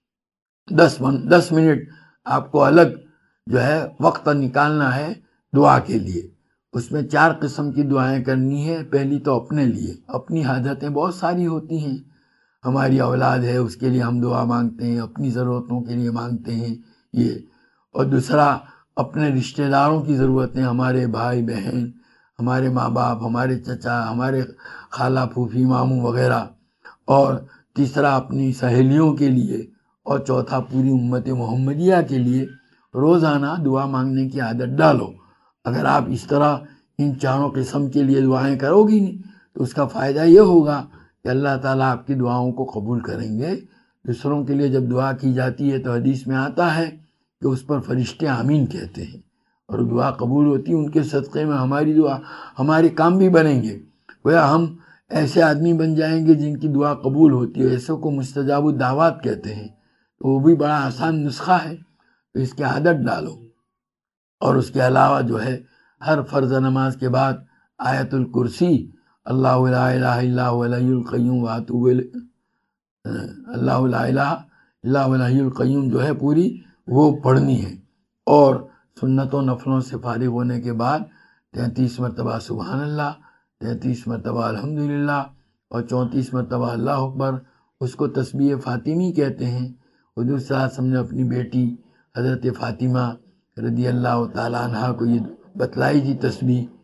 10 منٹ آپ کو الگ جو ہے وقت نکالنا ہے دعا کے لیے۔ اس میں 4 قسم کی دعائیں کرنی ہے۔ پہلی تو اپنے لیے، اپنی حاجتیں بہت ساری ہوتی ہیں، ہماری اولاد ہے اس کے لیے ہم دعا مانگتے ہیں، اپنی ضرورتوں کے لیے مانگتے ہیں یہ، اور دوسرا اپنے رشتہ داروں کی ضرورتیں، ہمارے بھائی بہن، ہمارے ماں باپ، ہمارے چچا، ہمارے خالہ پھوپھی ماموں وغیرہ، اور تیسرا اپنی سہیلیوں کے لیے، اور چوتھا پوری امت محمدیہ کے لیے روزانہ دعا مانگنے کی عادت ڈالو۔ اگر آپ اس طرح ان 4 قسم کے لیے دعائیں کرو گی نہیں تو اس کا فائدہ یہ ہوگا کہ اللہ تعالیٰ آپ کی دعاؤں کو قبول کریں گے۔ دوسروں کے لیے جب دعا کی جاتی ہے تو حدیث میں آتا ہے کہ اس پر فرشتے آمین کہتے ہیں، اور دعا قبول ہوتی ہے ان کے صدقے میں، ہماری دعا، ہمارے کام بھی بنیں گے، گویا ہم ایسے آدمی بن جائیں گے جن کی دعا قبول ہوتی ہے۔ ایسے کو مستجاب الدعوات کہتے ہیں، تو وہ بھی بڑا آسان نسخہ ہے، تو اس کی عادت ڈالو۔ اور اس کے علاوہ جو ہے ہر فرض نماز کے بعد آیت الکرسی، اللہ لا الہ الا هو الحی القیوم واتوب الیہ، اللہ لا الہ الا هو الحی القیوم جو ہے پوری وہ پڑھنی ہے۔ اور سنتوں نفلوں سے فارغ ہونے کے بعد 33 مرتبہ سبحان اللہ، 33 مرتبہ الحمدللہ، اور 34 مرتبہ اللہ اکبر۔ اس کو تسبیح فاطمی کہتے ہیں۔ حضور صلی اللہ علیہ وسلم نے اپنی بیٹی حضرت فاطمہ رضی اللہ تعالیٰ عنہ کو یہ بتلائی تھی تسبیح، تو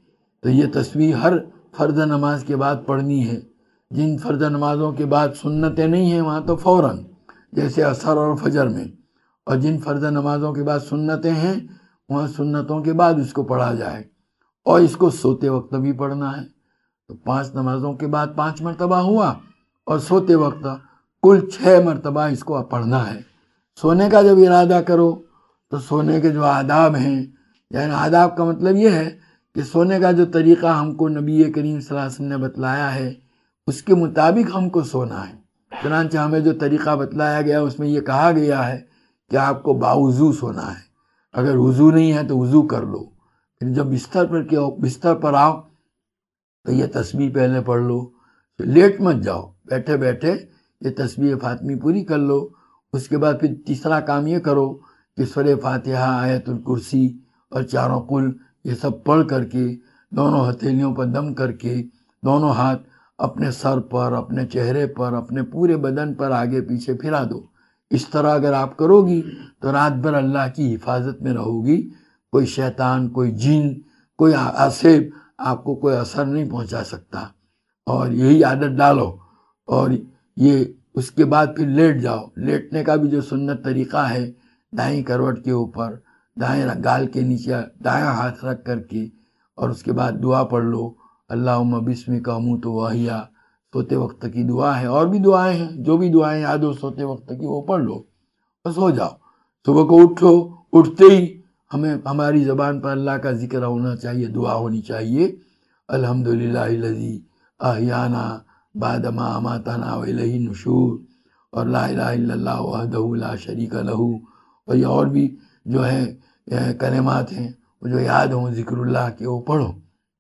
تو یہ تسبیح ہر فرض نماز کے بعد پڑھنی ہے۔ جن فرض نمازوں کے بعد سنتیں نہیں ہیں وہاں تو فوراً، جیسے عصر اور فجر میں، اور جن فرض نمازوں کے بعد سنتیں ہیں وہاں سنتوں کے بعد اس کو پڑھا جائے، اور اس کو سوتے وقت بھی پڑھنا ہے۔ تو 5 نمازوں کے بعد 5 مرتبہ ہوا، اور سوتے وقت کل 6 مرتبہ اس کو پڑھنا ہے۔ سونے کا جب ارادہ کرو تو سونے کے جو آداب ہیں، یعنی آداب کا مطلب یہ ہے کہ سونے کا جو طریقہ ہم کو نبی کریم صلی اللہ علیہ وسلم نے بتلایا ہے اس کے مطابق ہم کو سونا ہے۔ چنانچہ ہمیں جو طریقہ بتلایا گیا اس میں یہ کہا گیا ہے کہ آپ کو باوضو سونا ہے، اگر وضو نہیں ہے تو وضو کر لو، پھر جب بستر پر آؤ تو یہ تسبیح پہلے پڑھ لو، لیٹ مت جاؤ، بیٹھے بیٹھے یہ تسبیح فاطمی پوری کر لو۔ اس کے بعد پھر تیسرا کام یہ کرو کہ سورہ فاتحہ، آیت الکرسی اور 4 قل یہ سب پڑھ کر کے دونوں ہتھیلیوں پر دم کر کے دونوں ہاتھ اپنے سر پر، اپنے چہرے پر، اپنے پورے بدن پر آگے پیچھے پھرا دو۔ اس طرح اگر آپ کرو گی تو رات بھر اللہ کی حفاظت میں رہو گی، کوئی شیطان، کوئی جن، کوئی آصف آپ کو کوئی اثر نہیں پہنچا سکتا۔ اور یہی عادت ڈالو، اور یہ اس کے بعد پھر لیٹ جاؤ۔ لیٹنے کا بھی جو سنت طریقہ ہے، دائیں کروٹ کے اوپر دائیں گال کے نیچے دایاں ہاتھ رکھ کر کے، اور اس کے بعد دعا پڑھ لو، اللہم بسمک اموت واحیا، سوتے وقت کی دعا ہے، اور بھی دعائیں ہیں، جو بھی دعائیں یاد ہو سوتے وقت کی وہ پڑھ لو اور سو جاؤ۔ صبح کو اٹھو، اٹھتے ہی ہماری زبان پر اللہ کا ذکر ہونا چاہیے، دعا ہونی چاہیے، الحمدللہ الذی احیانا بعد ما اماتنا والیہ النشور، اور لا الہ الا اللہ وحدہ لا شریک لہ، اور یہ اور بھی جو ہے کلمات ہیں وہ جو یاد ہوں ذکر اللہ کے وہ پڑھو۔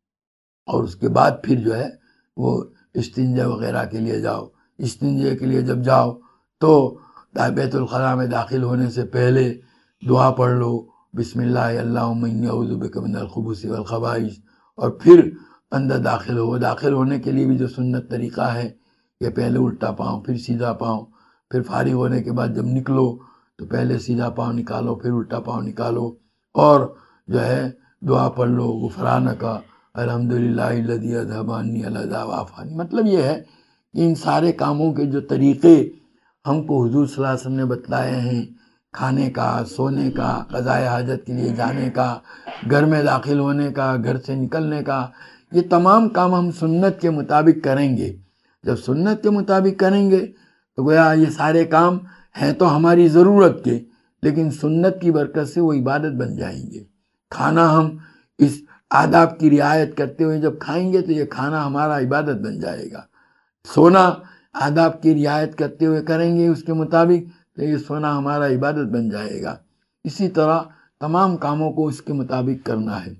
اور اس کے بعد پھر جو ہے وہ استنجا وغیرہ کے لیے جاؤ۔ استنجے کے لیے جب جاؤ تو بیت الخلاء میں داخل ہونے سے پہلے دعا پڑھ لو، بسم اللہ اللہم انی اعوذ بک من الخبث والخبائث، اور پھر اندر داخل ہو۔ داخل ہونے کے لیے بھی جو سنت طریقہ ہے کہ پہلے الٹا پاؤں پھر سیدھا پاؤں، پھر فارغ ہونے کے بعد جب نکلو تو پہلے سیدھا پاؤں نکالو پھر الٹا پاؤں نکالو، اور جو ہے دعا پڑھ لو، غفرانک الحمدللہ الذی اذھب عنی العذا وعافانی۔ مطلب یہ ہے کہ ان سارے کاموں کے جو طریقے ہم کو حضور صلی اللہ علیہ وسلم نے بتلائے ہیں، کھانے کا، سونے کا، قضاء حاجت کے لیے جانے کا، گھر میں داخل ہونے کا، گھر سے نکلنے کا، یہ تمام کام ہم سنت کے مطابق کریں گے۔ جب سنت کے مطابق کریں گے تو گویا یہ سارے کام ہیں تو ہماری ضرورت کے، لیکن سنت کی برکت سے وہ عبادت بن جائیں گے۔ کھانا ہم اس آداب کی رعایت کرتے ہوئے جب کھائیں گے تو یہ کھانا ہمارا عبادت بن جائے گا۔ سونا آداب کی رعایت کرتے ہوئے کریں گے اس کے مطابق تو یہ سونا ہمارا عبادت بن جائے گا۔ اسی طرح تمام کاموں کو اس کے مطابق کرنا ہے۔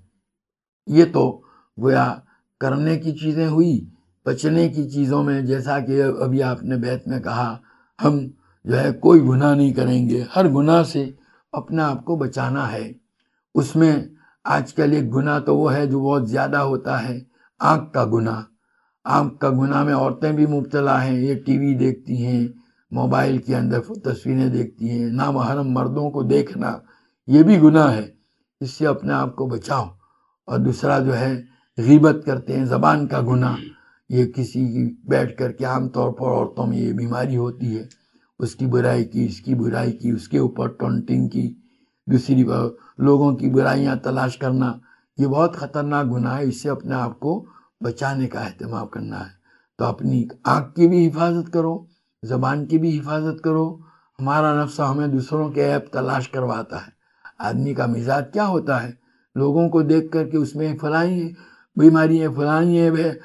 یہ تو گویا کرنے کی چیزیں ہوئی۔ بچنے کی چیزوں میں جیسا کہ ابھی آپ نے بیت میں کہا، ہم جو ہے کوئی گناہ نہیں کریں گے، ہر گناہ سے اپنے آپ کو بچانا ہے۔ اس میں آج کل ایک گناہ تو وہ ہے جو بہت زیادہ ہوتا ہے، آنکھ کا گناہ۔ آنکھ کا گناہ میں عورتیں بھی مبتلا ہیں، یہ ٹی وی دیکھتی ہیں، موبائل کے اندر تصویریں دیکھتی ہیں، نامحرم مردوں کو دیکھنا یہ بھی گناہ ہے، اس سے اپنے آپ کو بچاؤ۔ اور دوسرا جو ہے غیبت کرتے ہیں، زبان کا گناہ، یہ کسی کی بیٹھ کر کے، عام طور پر عورتوں میں یہ بیماری ہوتی ہے، اس کی برائی کی، اس کی برائی کی، اس کے اوپر ٹونٹنگ کی، دوسری لوگوں کی برائیاں تلاش کرنا، یہ بہت خطرناک گناہ ہے۔ اس سے اپنے آپ کو بچانے کا اہتمام کرنا ہے۔ تو اپنی آنکھ کی بھی حفاظت کرو، زبان کی بھی حفاظت کرو۔ ہمارا نفس ہمیں دوسروں کے عیب تلاش کرواتا ہے۔ آدمی کا مزاج کیا ہوتا ہے، لوگوں کو دیکھ کر کے اس میں فلانی بیماری ہے، فلانی عیب ہے،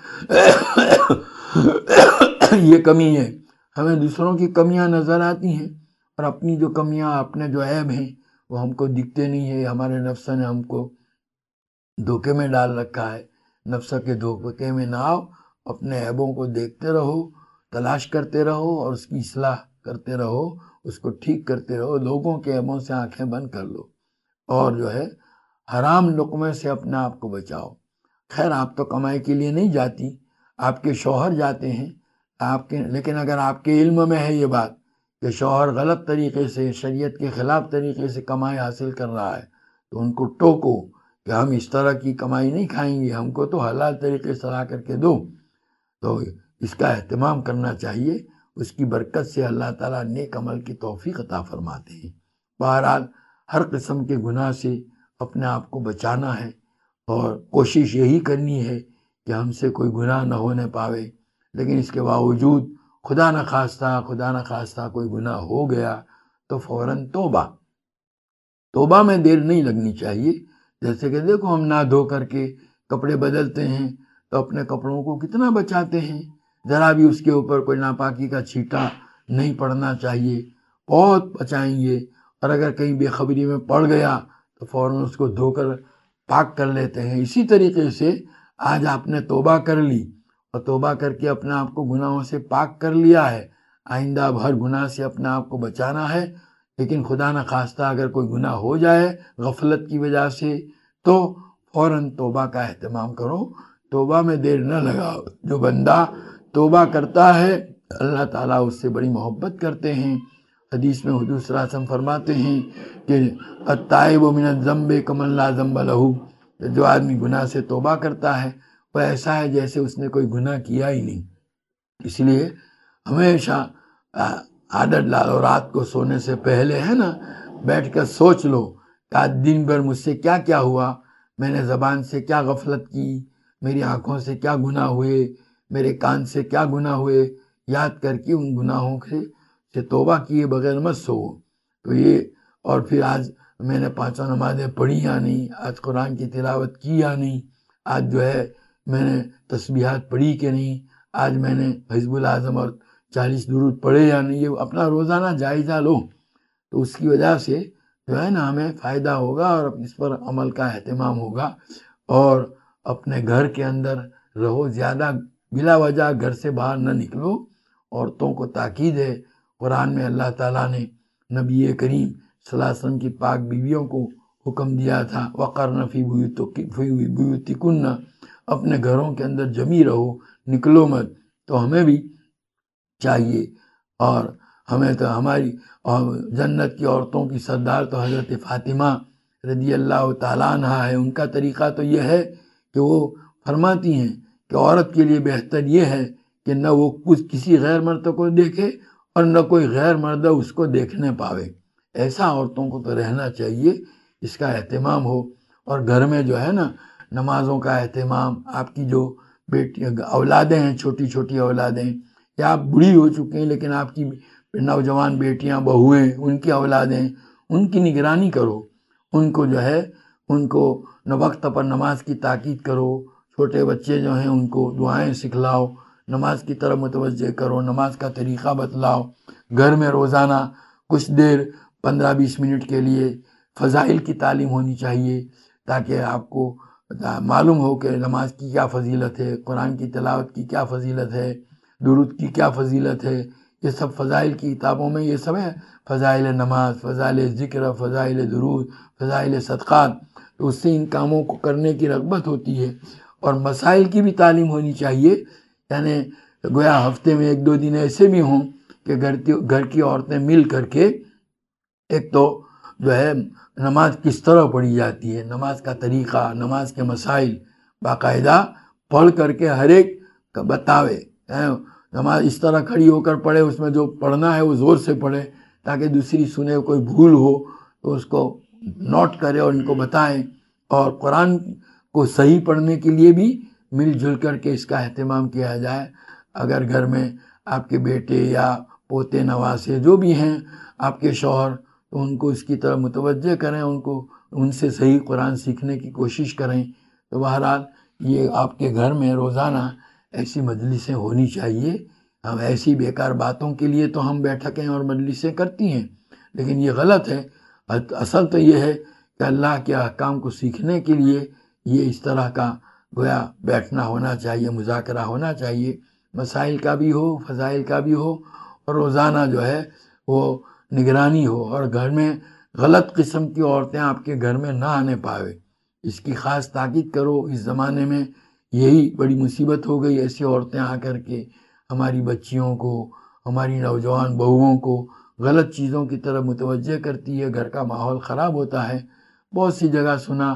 یہ کمی ہے، ہمیں دوسروں کی کمیاں نظر آتی ہیں، اور اپنی جو کمیاں، اپنے جو عیب ہیں وہ ہم کو دکھتے نہیں ہیں۔ ہمارے نفس نے ہم کو دھوکے میں ڈال رکھا ہے۔ نفس کے دھوکے میں نہ آؤ، اپنے عیبوں کو دیکھتے رہو، تلاش کرتے رہو، اور اس کی اصلاح کرتے رہو، اس کو ٹھیک کرتے رہو۔ لوگوں کے عیبوں سے آنکھیں بند کر لو، اور جو ہے حرام لقمے سے اپنے آپ کو بچاؤ۔ خیر آپ تو کمائی کے لیے نہیں جاتی، آپ کے شوہر جاتے ہیں، لیکن اگر آپ کے علم میں ہے یہ بات کہ شوہر غلط طریقے سے، شریعت کے خلاف طریقے سے کمائی حاصل کر رہا ہے، تو ان کو ٹوکو کہ ہم اس طرح کی کمائی نہیں کھائیں گے، ہم کو تو حلال طریقے سے لا کر کے دو۔ تو اس کا اہتمام کرنا چاہیے، اس کی برکت سے اللہ تعالیٰ نیک عمل کی توفیق عطا فرماتے ہیں۔ بہرحال ہر قسم کے گناہ سے اپنے آپ کو بچانا ہے، اور کوشش یہی کرنی ہے کہ ہم سے کوئی گناہ نہ ہونے پاوے، لیکن اس کے باوجود خدا نہ خواستہ کوئی گناہ ہو گیا تو فوراً توبہ میں دیر نہیں لگنی چاہیے۔ جیسے کہ دیکھو، ہم نہا دھو کر کے کپڑے بدلتے ہیں تو اپنے کپڑوں کو کتنا بچاتے ہیں، ذرا بھی اس کے اوپر کوئی ناپاکی کا چھینٹا نہیں پڑنا چاہیے، بہت بچائیں گے۔ اور اگر کہیں بے خبری میں پڑ گیا تو فوراً اس کو دھو کر پاک کر لیتے ہیں۔ اسی طریقے سے آج آپ نے توبہ کر لی اور توبہ کر کے اپنے آپ کو گناہوں سے پاک کر لیا ہے، آئندہ اب ہر گناہ سے اپنے آپ کو بچانا ہے۔ لیکن خدا نہ خواستہ اگر کوئی گناہ ہو جائے غفلت کی وجہ سے تو فوراً توبہ کا اہتمام کرو، توبہ میں دیر نہ لگاؤ۔ جو بندہ توبہ کرتا ہے اللہ تعالیٰ اس سے بڑی محبت کرتے ہیں۔ حدیث میں حضور صلی اللہ علیہ وسلم فرماتے ہیں کہ التائب من الذنب کمن لا ذنب لہ، جو آدمی گناہ سے توبہ کرتا ہے وہ ایسا ہے جیسے اس نے کوئی گناہ کیا ہی نہیں۔ اس لیے ہمیشہ عادت ڈالو، رات کو سونے سے پہلے ہے نا، بیٹھ کر سوچ لو کہ آج دن بھر مجھ سے کیا کیا ہوا، میں نے زبان سے کیا غفلت کی، میری آنکھوں سے کیا گناہ ہوئے، میرے کان سے کیا گناہ ہوئے، یاد کر کے ان گناہوں سے توبہ کیے بغیر مت سو۔ تو یہ، اور پھر آج میں نے 5 نمازیں پڑھی یا نہیں، آج قرآن کی تلاوت کی یا نہیں، آج جو ہے میں نے تسبیحات پڑھی کہ نہیں، آج میں نے حزب الاعظم اور 40 درود پڑھے یا نہیں، یہ اپنا روزانہ جائزہ لو۔ تو اس کی وجہ سے جو ہے نا ہمیں فائدہ ہوگا اور اس پر عمل کا اہتمام ہوگا۔ اور اپنے گھر کے اندر رہو، زیادہ بلا وجہ گھر سے باہر نہ نکلو۔ عورتوں کو تاکید ہے، قرآن میں اللہ تعالیٰ نے نبی کریم صلی اللہ علیہ وسلم کی پاک بیویوں کو حکم دیا تھا وَقَرْنَ فِي بُيُوتِكُنَّ، اپنے گھروں کے اندر جمی رہو، نکلو مت۔ تو ہمیں بھی چاہیے، اور ہمیں تو ہماری جنت کی عورتوں کی سردار تو حضرت فاطمہ رضی اللہ تعالیٰ عنہ ہے۔ ان کا طریقہ تو یہ ہے کہ وہ فرماتی ہیں کہ عورت کے لیے بہتر یہ ہے کہ نہ وہ کسی غیر مرد کو دیکھے اور نہ کوئی غیر مرد اس کو دیکھنے پاوے۔ ایسا عورتوں کو تو رہنا چاہیے، اس کا اہتمام ہو۔ اور گھر میں جو ہے نا نمازوں کا اہتمام، آپ کی جو بیٹی اولادیں ہیں، چھوٹی چھوٹی اولادیں، یا آپ بوڑھی ہو چکے ہیں لیکن آپ کی نوجوان بیٹیاں بہویں، ان کی اولادیں، ان کی نگرانی کرو، ان کو جو ہے ان کو وقت پر نماز کی تاکید کرو۔ چھوٹے بچے جو ہیں ان کو دعائیں سکھلاؤ، نماز کی طرف متوجہ کرو، نماز کا طریقہ بتلاؤ۔ گھر میں روزانہ کچھ دیر 15-20 منٹ کے لیے فضائل کی تعلیم ہونی چاہیے، تاکہ آپ کو معلوم ہو کہ نماز کی کیا فضیلت ہے، قرآن کی تلاوت کی کیا فضیلت ہے، درود کی کیا فضیلت ہے۔ یہ سب فضائل کی کتابوں میں یہ سب ہے، فضائل نماز، فضائل ذکر، فضائل درود، فضائل صدقات۔ تو اس سے ان کاموں کو کرنے کی رغبت ہوتی ہے۔ اور مسائل کی بھی تعلیم ہونی چاہیے، یعنی گویا ہفتے میں 1-2 دن ایسے بھی ہوں کہ گھر کی عورتیں مل کر کے ایک تو جو ہے نماز کس طرح پڑھی جاتی ہے، نماز کا طریقہ، نماز کے مسائل باقاعدہ پڑھ کر کے ہر ایک بتاوے۔ نماز اس طرح کھڑی ہو کر پڑھے، اس میں جو پڑھنا ہے وہ زور سے پڑھے تاکہ دوسری سنے، کوئی بھول ہو تو اس کو نوٹ کرے اور ان کو بتائیں۔ اور قرآن کو صحیح پڑھنے کے لیے بھی مل جل کر کے اس کا اہتمام کیا جائے۔ اگر گھر میں آپ کے بیٹے یا پوتے نواسے جو بھی ہیں، آپ کے شوہر، تو ان کو اس کی طرف متوجہ کریں، ان سے صحیح قرآن سیکھنے کی کوشش کریں۔ تو بہرحال یہ آپ کے گھر میں روزانہ ایسی مجلسیں ہونی چاہیے۔ ہم ایسی بیکار باتوں کے لیے تو ہم بیٹھکیں اور مجلسیں کرتی ہیں، لیکن یہ غلط ہے۔ اصل تو یہ ہے کہ اللہ کے احکام کو سیکھنے کے لیے یہ اس طرح کا گویا بیٹھنا ہونا چاہیے، مذاکرہ ہونا چاہیے، مسائل کا بھی ہو، فضائل کا بھی ہو، اور روزانہ جو ہے وہ نگرانی ہو، اور گھر میں غلط قسم کی عورتیں آپ کے گھر میں نہ آنے پاوے۔ اس کی خاص تاکید کرو۔ اس زمانے میں یہی بڑی مصیبت ہو گئی، ایسی عورتیں آ کر کے ہماری بچیوں کو، ہماری نوجوان بہوؤں کو غلط چیزوں کی طرف متوجہ کرتی ہے، گھر کا ماحول خراب ہوتا ہے۔ بہت سی جگہ سنا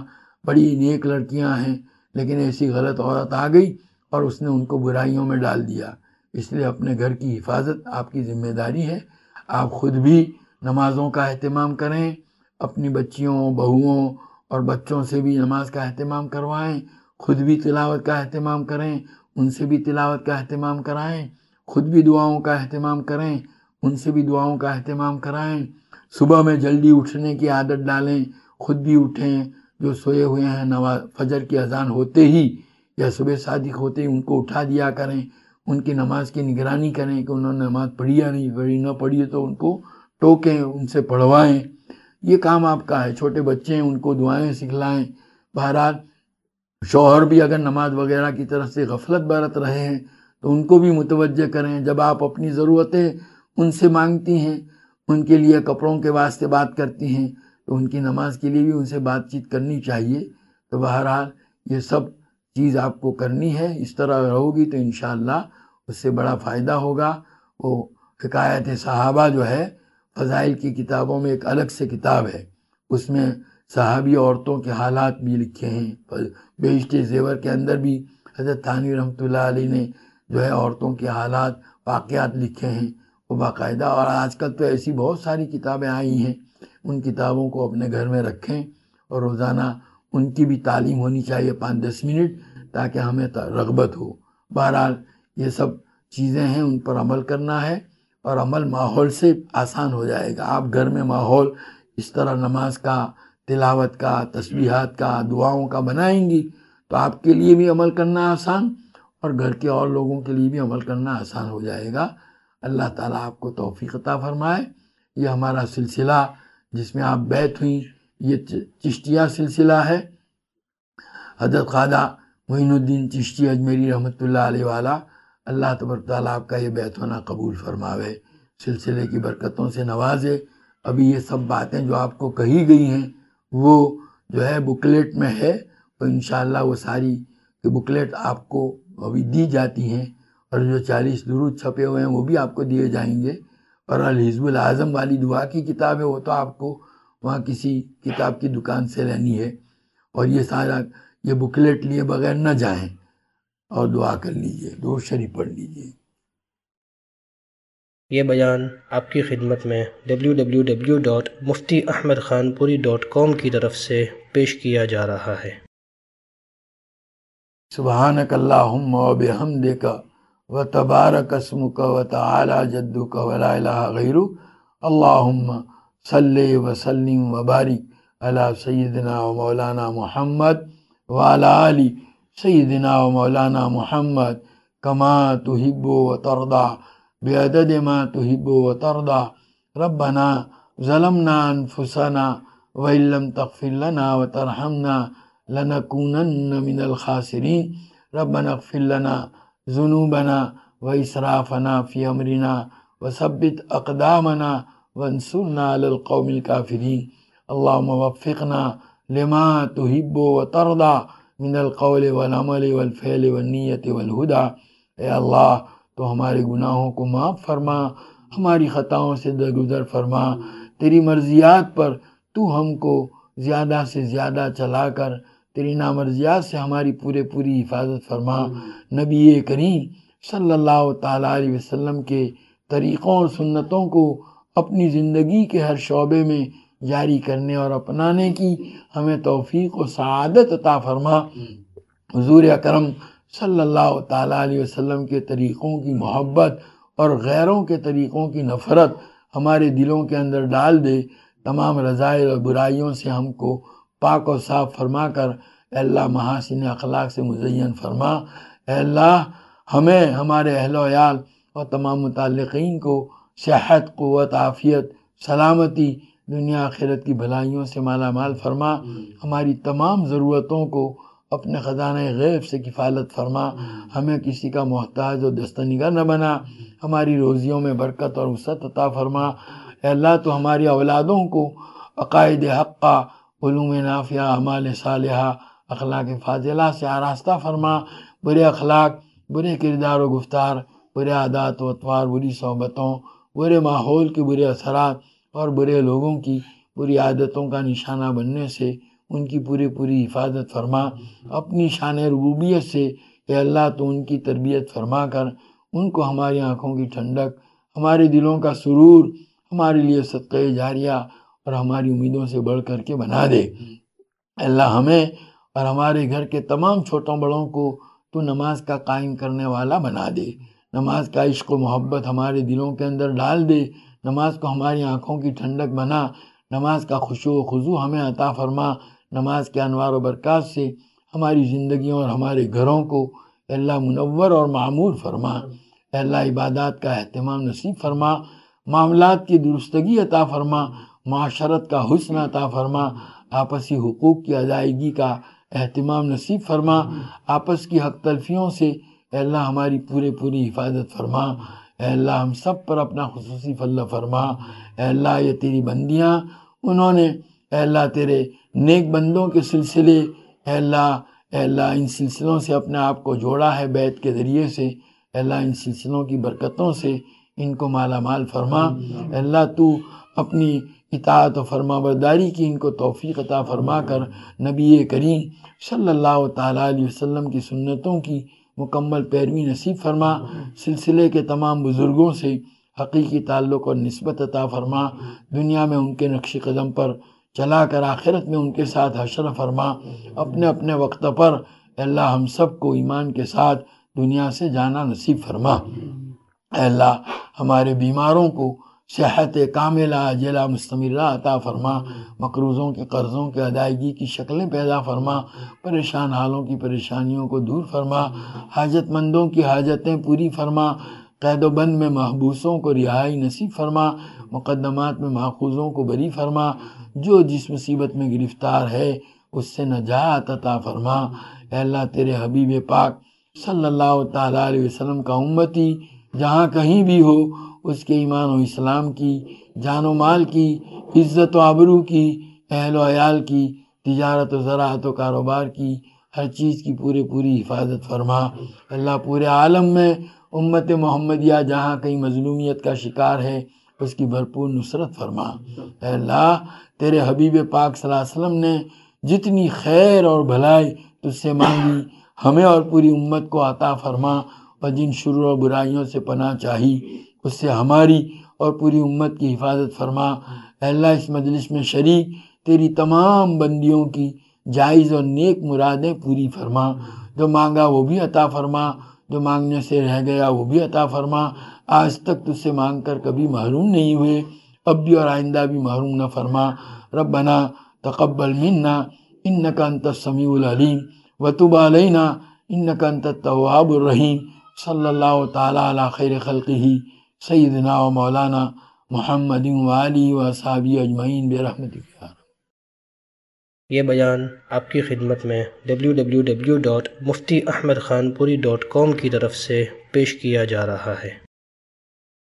بڑی نیک لڑکیاں ہیں، لیکن ایسی غلط عورت آ گئی اور اس نے ان کو برائیوں میں ڈال دیا۔ اس لیے اپنے گھر کی حفاظت آپ کی ذمہ داری ہے۔ آپ خود بھی نمازوں کا اہتمام کریں، اپنی بچیوں، بہوؤں اور بچوں سے بھی نماز کا اہتمام کروائیں، خود بھی تلاوت کا اہتمام کریں، ان سے بھی تلاوت کا اہتمام کرائیں، خود بھی دعاؤں کا اہتمام کریں، ان سے بھی دعاؤں کا اہتمام کرائیں۔ صبح میں جلدی اٹھنے کی عادت ڈالیں، خود بھی اٹھیں، جو سوئے ہوئے ہیں نماز فجر کی اذان ہوتے ہی یا صبح صادق ہوتے ہی ان کو اٹھا دیا کریں، ان کی نماز کی نگرانی کریں کہ انہوں نے نماز پڑھی یا نہیں پڑھی، نہ پڑھی ہے تو ان کو ٹوکیں، ان سے پڑھوائیں۔ یہ کام آپ کا ہے۔ چھوٹے بچے ہیں ان کو دعائیں سکھلائیں۔ بہرحال شوہر بھی اگر نماز وغیرہ کی طرف سے غفلت برت رہے ہیں تو ان کو بھی متوجہ کریں۔ جب آپ اپنی ضرورتیں ان سے مانگتی ہیں، ان کے لیے کپڑوں کے واسطے بات کرتی ہیں، تو ان کی نماز کے لیے بھی ان سے بات چیت کرنی چاہیے۔ تو بہرحال یہ سب چیز آپ کو کرنی ہے۔ اس طرح رہو گی تو انشاءاللہ اس سے بڑا فائدہ ہوگا۔ وہ حکایت صحابہ جو ہے فضائل کی کتابوں میں ایک الگ سے کتاب ہے، اس میں صحابی عورتوں کے حالات بھی لکھے ہیں۔ بہشت زیور کے اندر بھی حضرت تھانوی رحمۃ اللہ علیہ نے جو ہے عورتوں کے حالات، واقعات لکھے ہیں وہ باقاعدہ۔ اور آج کل تو ایسی بہت ساری کتابیں آئی ہیں، ان کتابوں کو اپنے گھر میں رکھیں اور روزانہ ان کی بھی تعلیم ہونی چاہیے 5-10 منٹ، تاکہ ہمیں رغبت ہو۔ بہرحال یہ سب چیزیں ہیں، ان پر عمل کرنا ہے، اور عمل ماحول سے آسان ہو جائے گا۔ آپ گھر میں ماحول اس طرح نماز کا، تلاوت کا، تسبیحات کا، دعاؤں کا بنائیں گی تو آپ کے لیے بھی عمل کرنا آسان، اور گھر کے اور لوگوں کے لیے بھی عمل کرنا آسان ہو جائے گا۔ اللہ تعالیٰ آپ کو توفیق عطا فرمائے۔ یہ ہمارا سلسلہ جس میں آپ بیعت ہوئیں، یہ چشتیہ سلسلہ ہے۔ حضرت خواجہ معین الدین چشتی اجمیری رحمۃ اللہ علیہ والا، اللہ تبارک تعالیٰ آپ کا یہ بیعت ہونا قبول فرماوے، سلسلے کی برکتوں سے نوازے۔ ابھی یہ سب باتیں جو آپ کو کہی گئی ہیں وہ جو ہے بکلیٹ میں ہے، تو انشاءاللہ وہ ساری بکلیٹ آپ کو ابھی دی جاتی ہیں، اور جو 40 درود چھپے ہوئے ہیں وہ بھی آپ کو دیے جائیں گے۔ اور الحزب العظم والی دعا کی کتاب ہے، وہ تو آپ کو وہاں کسی کتاب کی دکان سے لینی ہے۔ اور یہ سارا یہ بکلیٹ لیے بغیر نہ جائیں، اور دعا کر لیجئے، درود شریف پڑھ لیجئے۔ یہ بیان آپ کی خدمت میں www.muftiahmedkhanpuri.com کی طرف سے پیش کیا جا رہا ہے۔ سبحانک اللہم و بحمدک و تبارک اسمک و تعالی جدک و لا الہ غیرک، اللہم صلی و سلم و بارک علی سیدنا و مولانا محمد و علی آل سیدنا و مولانا محمد کما تحب و ترضى بعدد ما تحب و ترضى۔ ربنا ظلمنا انفسنا وإن لم تغفر لنا وترحمنا لنكونن من الخاسرين۔ ربنا اغفر لنا ذنوبنا وإسرافنا في أمرنا وثبت أقدامنا وانصرنا على القوم الكافرين۔ اللهم وفقنا لما تحب وترضى من القول والعمل والفعل والنية والهدى۔ اے اللہ تو ہمارے گناہوں کو معاف فرما، ہماری خطاؤں سے درگزر فرما، تیری مرضیات پر تو ہم کو زیادہ سے زیادہ چلا کر تیری نامرضیات سے ہماری پوری حفاظت فرما۔ نبی کریم صلی اللہ تعالیٰ علیہ وسلم کے طریقوں اور سنتوں کو اپنی زندگی کے ہر شعبے میں جاری کرنے اور اپنانے کی ہمیں توفیق و سعادت عطا فرما۔ حضور اکرم صلی اللہ تعالیٰ علیہ وسلم کے طریقوں کی محبت اور غیروں کے طریقوں کی نفرت ہمارے دلوں کے اندر ڈال دے۔ تمام رذائل اور برائیوں سے ہم کو پاک و صاف فرما کر اے اللہ محاسن اخلاق سے مزین فرما۔ اے اللہ ہمیں، ہمارے اہل و عیال اور تمام متعلقین کو صحت، قوت، عافیت، سلامتی، دنیا آخرت کی بھلائیوں سے مالا مال فرما۔ ہماری تمام ضرورتوں کو اپنے خزانہ غیب سے کفالت فرما۔ ہمیں کسی کا محتاج و دستنگہ نہ بنا۔ ہماری روزیوں میں برکت اور وسعت عطا فرما۔ اے اللہ تو ہماری اولادوں کو عقائد حقہ، علوم نافعہ، اعمال صالحہ، اخلاق فاضلہ سے آراستہ فرما۔ برے اخلاق، برے کردار و گفتار، برے عادات و اطوار، بری صحبتوں، برے ماحول کے برے اثرات اور برے لوگوں کی بری عادتوں کا نشانہ بننے سے ان کی پوری حفاظت فرما، اپنی شان ربوبیت سے اے اللہ تو ان کی تربیت فرما کر ان کو ہماری آنکھوں کی ٹھنڈک، ہمارے دلوں کا سرور، ہمارے لیے صدقہ جاریہ اور ہماری امیدوں سے بڑھ کر کے بنا دے۔ اے اللہ ہمیں اور ہمارے گھر کے تمام چھوٹوں بڑوں کو تو نماز کا قائم کرنے والا بنا دے، نماز کا عشق و محبت ہمارے دلوں کے اندر ڈال دے، نماز کو ہماری آنکھوں کی ٹھنڈک بنا، نماز کا خشوع و خضوع ہمیں عطا فرما، نماز کے انوار و برکات سے ہماری زندگیوں اور ہمارے گھروں کو اے اللہ منور اور معمور فرما۔ اے اللہ عبادات کا اہتمام نصیب فرما، معاملات کی درستگی عطا فرما، معاشرت کا حسن عطا فرما، آپسی حقوق کی ادائیگی کا اہتمام نصیب فرما، آپس کی حق تلفیوں سے اے اللہ ہماری پوری حفاظت فرما۔ اے اللہ ہم سب پر اپنا خصوصی فضل فرما۔ اے اللہ یہ تیری بندیاں انہوں نے اے اللہ تیرے نیک بندوں کے سلسلے اے اللہ ان سلسلوں سے اپنے آپ کو جوڑا ہے بیعت کے ذریعے سے، اے اللہ ان سلسلوں کی برکتوں سے ان کو مالا مال فرما۔ اے اللہ تو اپنی اطاعت و فرما برداری کی ان کو توفیق عطا فرما کر نبی کریم صلی اللہ تعالیٰ علیہ وسلم کی سنتوں کی مکمل پیروی نصیب فرما، سلسلے کے تمام بزرگوں سے حقیقی تعلق اور نسبت عطا فرما، دنیا میں ان کے نقش قدم پر چلا کر آخرت میں ان کے ساتھ حشر فرما، اپنے وقت پر اے اللہ ہم سب کو ایمان کے ساتھ دنیا سے جانا نصیب فرما۔ اے اللہ ہمارے بیماروں کو صحت کاملہ عاجلہ مستمرہ عطا فرما، مقروضوں کے قرضوں کے ادائیگی کی شکلیں پیدا فرما، پریشان حالوں کی پریشانیوں کو دور فرما، حاجت مندوں کی حاجتیں پوری فرما، قید و بند میں محبوسوں کو رہائی نصیب فرما، مقدمات میں ماخوذوں کو بری فرما، جو جس مصیبت میں گرفتار ہے اس سے نجات عطا فرما۔ اے اللہ تیرے حبیب پاک صلی اللہ تعالیٰ علیہ وسلم کا امتی جہاں کہیں بھی ہو، اس کے ایمان و اسلام کی، جان و مال کی، عزت و آبرو کی، اہل و عیال کی، تجارت و زراعت و کاروبار کی، ہر چیز کی پوری حفاظت فرما۔ اللہ پورے عالم میں امت محمدیہ جہاں کہیں مظلومیت کا شکار ہے اس کی بھرپور نصرت فرما۔ اے اللہ تیرے حبیب پاک صلی اللہ علیہ وسلم نے جتنی خیر اور بھلائی تجھ سے مانگی ہمیں اور پوری امت کو عطا فرما، اور جن شرور و برائیوں سے پناہ چاہی اس سے ہماری اور پوری امت کی حفاظت فرما۔ اے اللہ اس مجلس میں شریک تیری تمام بندیوں کی جائز اور نیک مرادیں پوری فرما، جو مانگا وہ بھی عطا فرما، جو مانگنے سے رہ گیا وہ بھی عطا فرما۔ آج تک تجھ سے مانگ کر کبھی محروم نہیں ہوئے، اب بھی اور آئندہ بھی محروم نہ فرما۔ ربنا تقبل منا انک انت السمیع العلیم وتب علینا انک انت التواب الرحیم۔ صلی اللہ تعالیٰ علی خیر خلقہ سیدنا و مولانا محمد وآلہ وصحبہ اجمعین برحمتک یا رب۔ یہ بیان آپ کی خدمت میں www.muftyaحمدخانپوری.com کی طرف سے پیش کیا جا رہا ہے۔